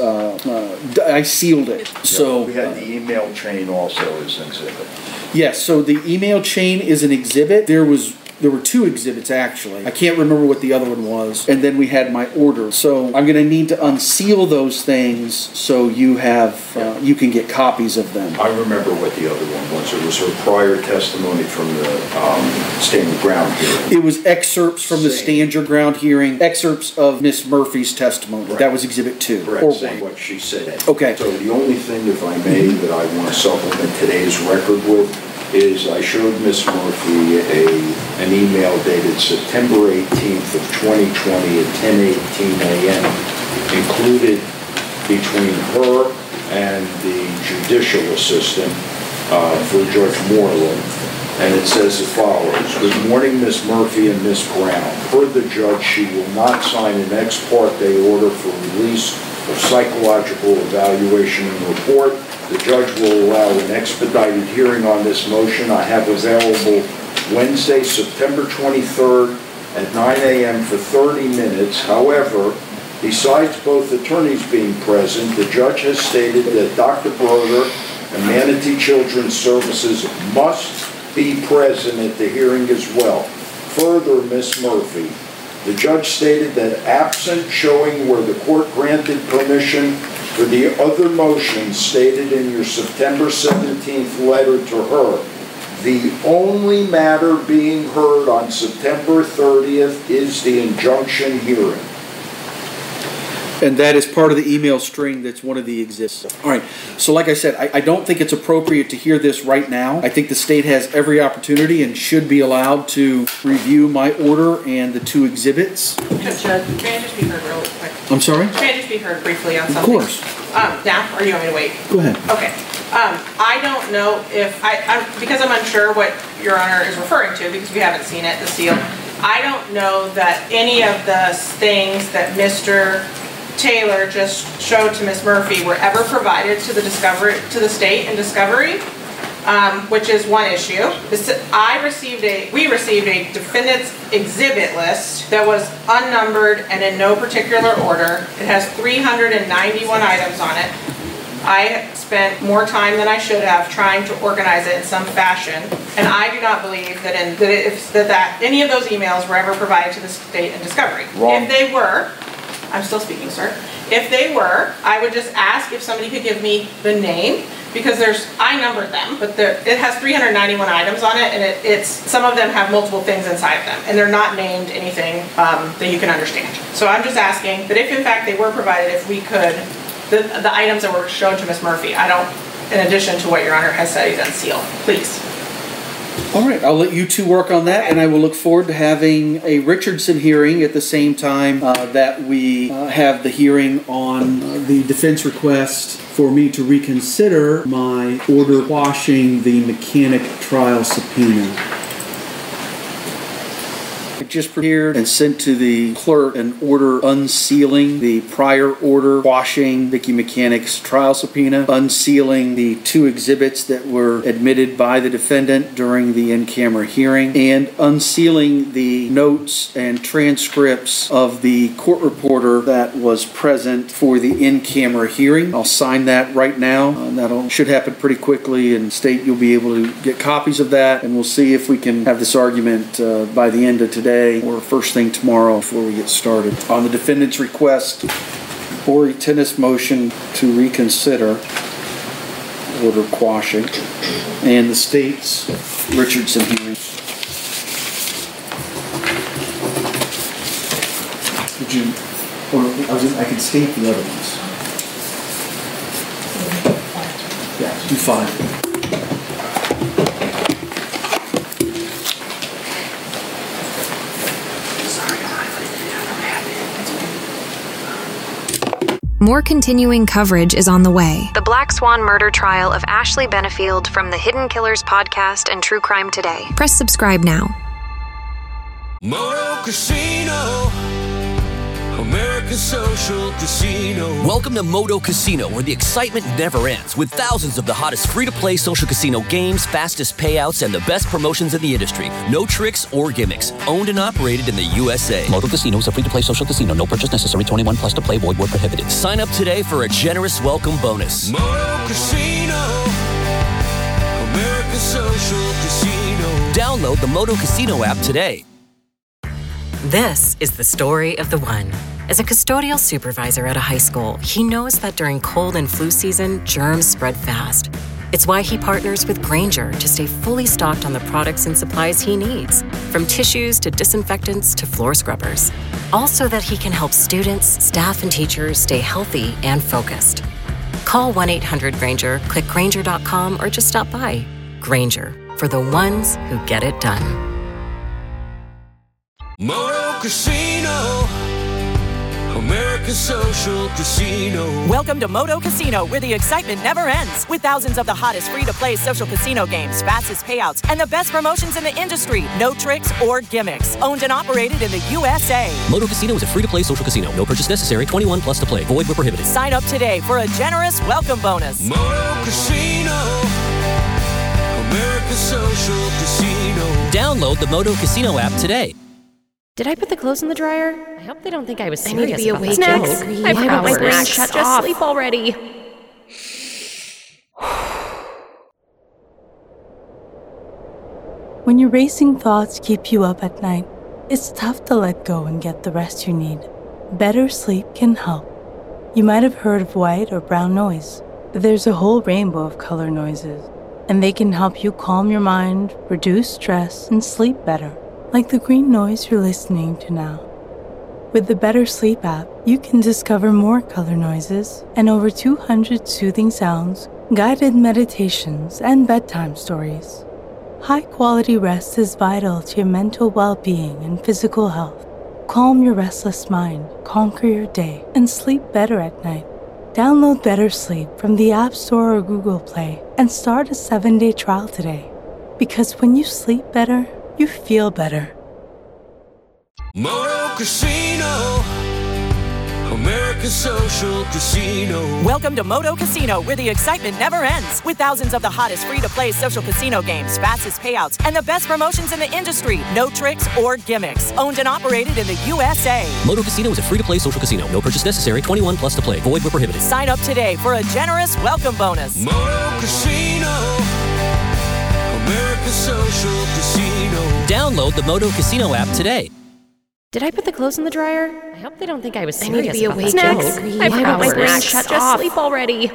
I sealed it. So we had the email chain also as an exhibit. Yes, so the email chain is an exhibit. There were two exhibits, actually. I can't remember what the other one was. And then we had my order. So I'm going to need to unseal those things so you you can get copies of them. I remember what the other one was. It was her prior testimony from the stand your ground hearing. It was excerpts from the stand your ground hearing, excerpts of Miss Murphy's testimony. Right. That was exhibit 2. Correct, or saying what she said. Okay. So the only thing, if I may, that I want to supplement today's record with is I showed Ms. Murphy an email dated September 18th of 2020 at 10:18 a.m. included between her and the judicial assistant for Judge Moreland. And it says as follows: Good morning, Ms. Murphy and Ms. Brown. Per the judge, she will not sign an ex parte order for release of psychological evaluation and report. The judge will allow an expedited hearing on this motion. I have available Wednesday, September 23rd at 9 a.m. for 30 minutes. However, besides both attorneys being present, the judge has stated that Dr. Broder and Manatee Children's Services must be present at the hearing as well. Further, Ms. Murphy, the judge stated that absent showing where the court granted permission for the other motions stated in your September 17th letter to her, the only matter being heard on September 30th is the injunction hearing. And that is part of the email string that's one of the exhibits. All right, so like I said, I don't think it's appropriate to hear this right now. I think the state has every opportunity and should be allowed to review my order and the 2 exhibits. Judge, can I just be heard real quick? I'm sorry? Can I just be heard briefly on something? Of course. Now, or you want me to wait? Go ahead. Okay. I don't know if, because I'm unsure what Your Honor is referring to, because we haven't seen it, the seal, I don't know that any of the things that Mr. Taylor just showed to Ms. Murphy were ever provided to the state in discovery, which is one issue. We received a defendant's exhibit list that was unnumbered and in no particular order. It has 391 items on it. I spent more time than I should have trying to organize it in some fashion, and I do not believe that any of those emails were ever provided to the state in discovery. Wrong. If they were, I'm still speaking, sir. If they were, I would just ask if somebody could give me the name, because I numbered them, but it has 391 items on it, and some of them have multiple things inside of them, and they're not named anything that you can understand. So I'm just asking that if in fact they were provided, if we could, the items that were shown to Ms. Murphy, in addition to what Your Honor has said, he's unsealed, please. All right, I'll let you 2 work on that, and I will look forward to having a Richardson hearing at the same time that we have the hearing on the defense request for me to reconsider my order quashing the mechanic trial subpoena. I just prepared and sent to the clerk an order unsealing the prior order quashing Vicky Mechanic's trial subpoena, unsealing the 2 exhibits that were admitted by the defendant during the in-camera hearing, and unsealing the notes and transcripts of the court reporter that was present for the in-camera hearing. I'll sign that right now. That should happen pretty quickly, and state you'll be able to get copies of that, and we'll see if we can have this argument by the end of today or first thing tomorrow before we get started. On the defendant's request, Ori Tennis motion to reconsider order quashing, and the state's Richardson hearing. Would you, I can state the other ones. Yeah, do 5. More continuing coverage is on the way. The Black Swan murder trial of Ashley Benefield from the Hidden Killers podcast and True Crime Today. Press subscribe now. Moto Casino, America's social casino. Welcome to Moto Casino, where the excitement never ends, with thousands of the hottest free-to-play social casino games, fastest payouts, and the best promotions in the industry. No tricks or gimmicks. Owned and operated in the USA. Moto Casino is a free-to-play social casino. No purchase necessary. 21 plus to play. Void where prohibited. Sign up today for a generous welcome bonus. Moto Casino, America's social casino. Download the Moto Casino app today. This is the story of the one. As a custodial supervisor at a high school, he knows that during cold and flu season, germs spread fast. It's why he partners with Grainger to stay fully stocked on the products and supplies he needs, from tissues to disinfectants to floor scrubbers. All so that he can help students, staff, and teachers stay healthy and focused. Call 1-800-GRAINGER, click Grainger.com, or just stop by. Grainger, for the ones who get it done. Moto Casino, America's social casino. Welcome to Moto Casino, where the excitement never ends. With thousands of the hottest free-to-play social casino games, fastest payouts, and the best promotions in the industry. No tricks or gimmicks. Owned and operated in the USA. Moto Casino is a free-to-play social casino. No purchase necessary. 21 plus to play. Void where prohibited. Sign up today for a generous welcome bonus. Moto Casino, America's social casino. Download the Moto Casino app today. Did I put the clothes in the dryer? I hope they don't think I was serious. I need to be about awake. Snacks. I forgot my brain shut off. Sleep already. When your racing thoughts keep you up at night, it's tough to let go and get the rest you need. Better sleep can help. You might have heard of white or brown noise. There's a whole rainbow of color noises, and they can help you calm your mind, reduce stress, and sleep better. Like the green noise you're listening to now. With the Better Sleep app, you can discover more color noises and over 200 soothing sounds, guided meditations, and bedtime stories. High-quality rest is vital to your mental well-being and physical health. Calm your restless mind, conquer your day, and sleep better at night. Download Better Sleep from the App Store or Google Play and start a 7-day trial today. Because when you sleep better, you feel better. Moto Casino, America's social casino. Welcome to Moto Casino, where the excitement never ends. With thousands of the hottest free-to-play social casino games, fastest payouts, and the best promotions in the industry. No tricks or gimmicks. Owned and operated in the USA. Moto Casino is a free-to-play social casino. No purchase necessary. 21 plus to play. Void where prohibited. Sign up today for a generous welcome bonus. Moto Casino, America's social casino. Download the Moto Casino app today. Did I put the clothes in the dryer? I hope they don't think I was serious. I need to be about awake. Snacks. I forgot my brain shut off. Sleep already.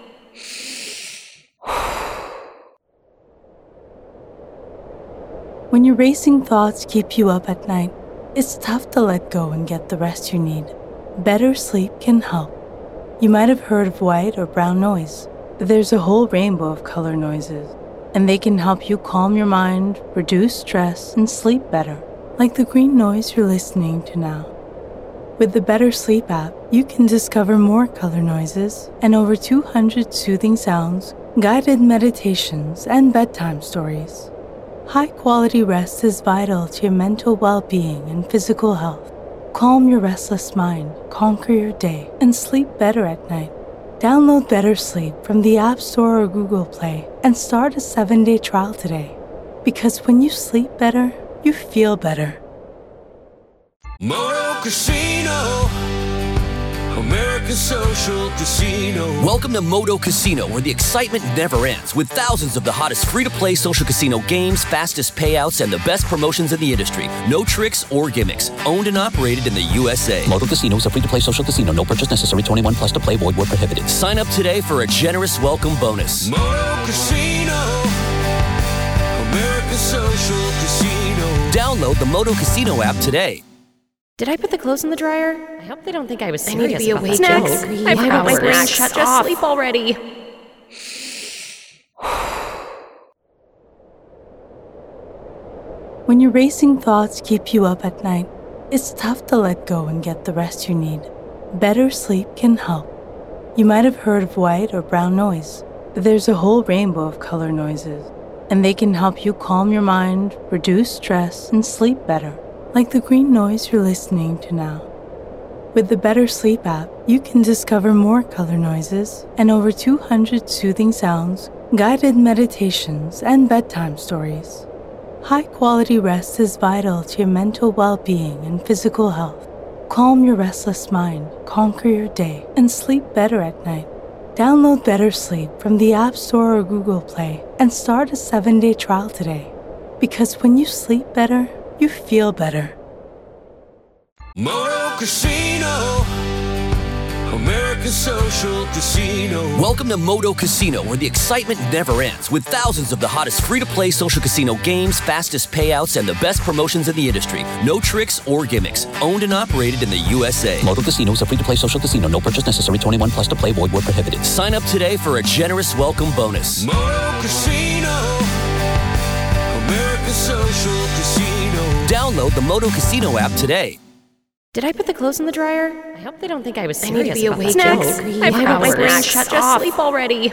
When your racing thoughts keep you up at night, it's tough to let go and get the rest you need. Better sleep can help. You might have heard of white or brown noise. There's a whole rainbow of color noises, and they can help you calm your mind, reduce stress, and sleep better. Like the green noise you're listening to now. With the Better Sleep app, you can discover more color noises and over 200 soothing sounds, guided meditations, and bedtime stories. High-quality rest is vital to your mental well-being and physical health. Calm your restless mind, conquer your day, and sleep better at night. Download Better Sleep from the App Store or Google Play and start a 7-day trial today. Because when you sleep better, you feel better. Moto Casino, America's American Social Casino. Welcome to Moto Casino, where the excitement never ends, with thousands of the hottest free-to-play social casino games, fastest payouts, and the best promotions in the industry. No tricks or gimmicks. Owned and operated in the USA. Moto Casino is a free-to-play social casino. No purchase necessary. 21 plus to play. Void where prohibited. Sign up today for a generous welcome bonus. Moto Casino. American Social Casino. Download the Moto Casino app today. Did I put the clothes in the dryer? I hope they don't think I was serious. I need to be about awake. Snacks. I forgot my brain shut off. Sleep already. When your racing thoughts keep you up at night, it's tough to let go and get the rest you need. Better sleep can help. You might have heard of white or brown noise. There's a whole rainbow of color noises, and they can help you calm your mind, reduce stress, and sleep better, like the green noise you're listening to now. With the Better Sleep app, you can discover more color noises and over 200 soothing sounds, guided meditations, and bedtime stories. High-quality rest is vital to your mental well-being and physical health. Calm your restless mind, conquer your day, and sleep better at night. Download Better Sleep from the App Store or Google Play and start a 7-day trial today. Because when you sleep better, you feel better. Moto Casino. American Social Casino. Welcome to Moto Casino, where the excitement never ends, with thousands of the hottest free-to-play social casino games, fastest payouts, and the best promotions in the industry. No tricks or gimmicks. Owned and operated in the USA. Moto Casino is a free-to-play social casino. No purchase necessary. 21 plus to play. Void where prohibited. Sign up today for a generous welcome bonus. Moto Casino. American Social Casino. Download the Moto Casino app today. Did I put the clothes in the dryer? I hope they don't think I was I serious. need to be about awake. Snacks. I forgot my brain shut off. Sleep already.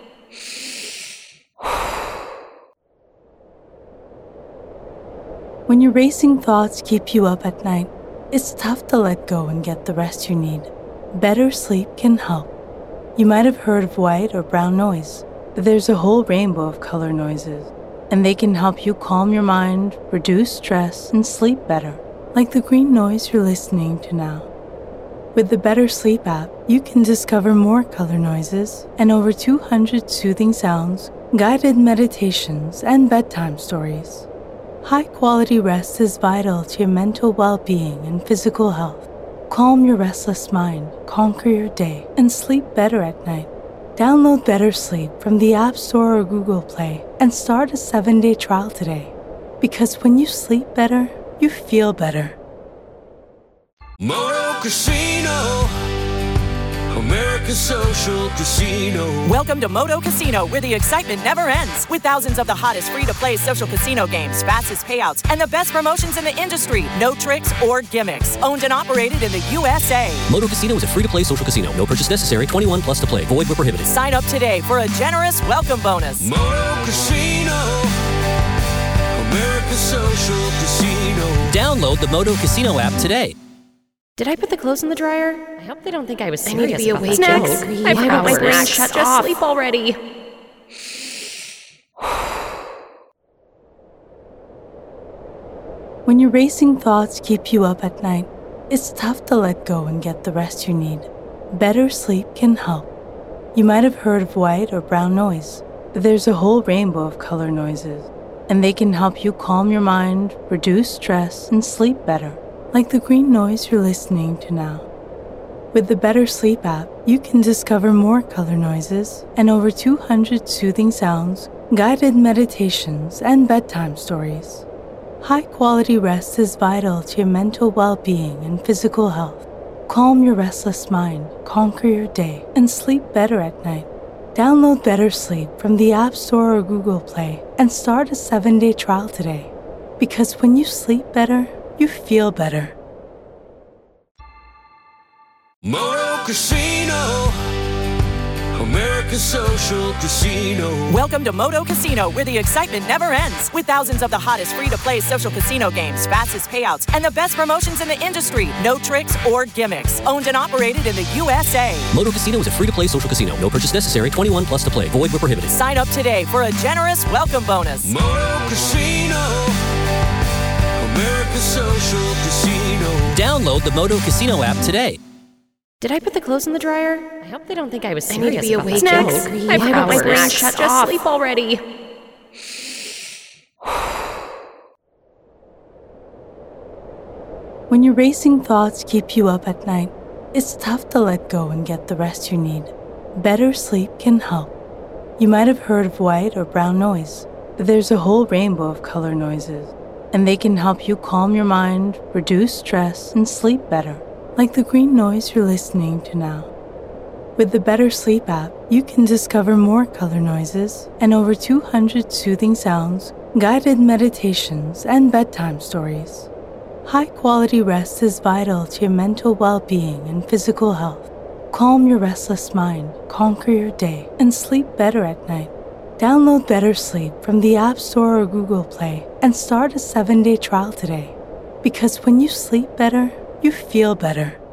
When your racing thoughts keep you up at night, it's tough to let go and get the rest you need. Better sleep can help. You might have heard of white or brown noise. There's a whole rainbow of color noises, and they can help you calm your mind, reduce stress, and sleep better, like the green noise you're listening to now. With the Better Sleep app, you can discover more color noises and over 200 soothing sounds, guided meditations, and bedtime stories. High-quality rest is vital to your mental well-being and physical health. Calm your restless mind, conquer your day, and sleep better at night. Download Better Sleep from the App Store or Google Play and start a 7-day trial today. Because when you sleep better, you feel better. Moto Casino. American Social Casino. Welcome to Moto Casino, where the excitement never ends, with thousands of the hottest free-to-play social casino games, fastest payouts, and the best promotions in the industry. No tricks or gimmicks. Owned and operated in the USA. Moto Casino is a free-to-play social casino. No purchase necessary. 21 plus to play. Void where prohibited. Sign up today for a generous welcome bonus. Moto Casino. American Social Casino. Download the Moto Casino app today. Did I put the clothes in the dryer? I hope they don't think I was I serious. need to be about awake. Snacks. I forgot my brain shut off. Sleep already. When your racing thoughts keep you up at night, it's tough to let go and get the rest you need. Better sleep can help. You might have heard of white or brown noise. There's a whole rainbow of color noises, and they can help you calm your mind, reduce stress, and sleep better, like the green noise you're listening to now. With the Better Sleep app, you can discover more color noises and over 200 soothing sounds, guided meditations, and bedtime stories. High-quality rest is vital to your mental well-being and physical health. Calm your restless mind, conquer your day, and sleep better at night. Download Better Sleep from the App Store or Google Play and start a 7-day trial today. Because when you sleep better, you feel better. Moto Casino. American Social Casino. Welcome to Moto Casino, where the excitement never ends, with thousands of the hottest free-to-play social casino games, fastest payouts, and the best promotions in the industry. No tricks or gimmicks. Owned and operated in the USA. Moto Casino is a free-to-play social casino. No purchase necessary. 21 plus to play. Void where prohibited. Sign up today for a generous welcome bonus. Moto Casino. American Social Casino. Download the Moto Casino app today. Did I put the clothes in the dryer? I hope they don't think I was serious. I need to be about awake snacks. in 3 I've got my hours. brain shut Just off. sleep already. When your racing thoughts keep you up at night, it's tough to let go and get the rest you need. Better sleep can help. You might have heard of white or brown noise. There's a whole rainbow of color noises, and they can help you calm your mind, reduce stress, and sleep better, like the green noise you're listening to now. With the Better Sleep app, you can discover more color noises and over 200 soothing sounds, guided meditations, and bedtime stories. High-quality rest is vital to your mental well-being and physical health. Calm your restless mind, conquer your day, and sleep better at night. Download Better Sleep from the App Store or Google Play and start a 7-day trial today. Because when you sleep better, you feel better.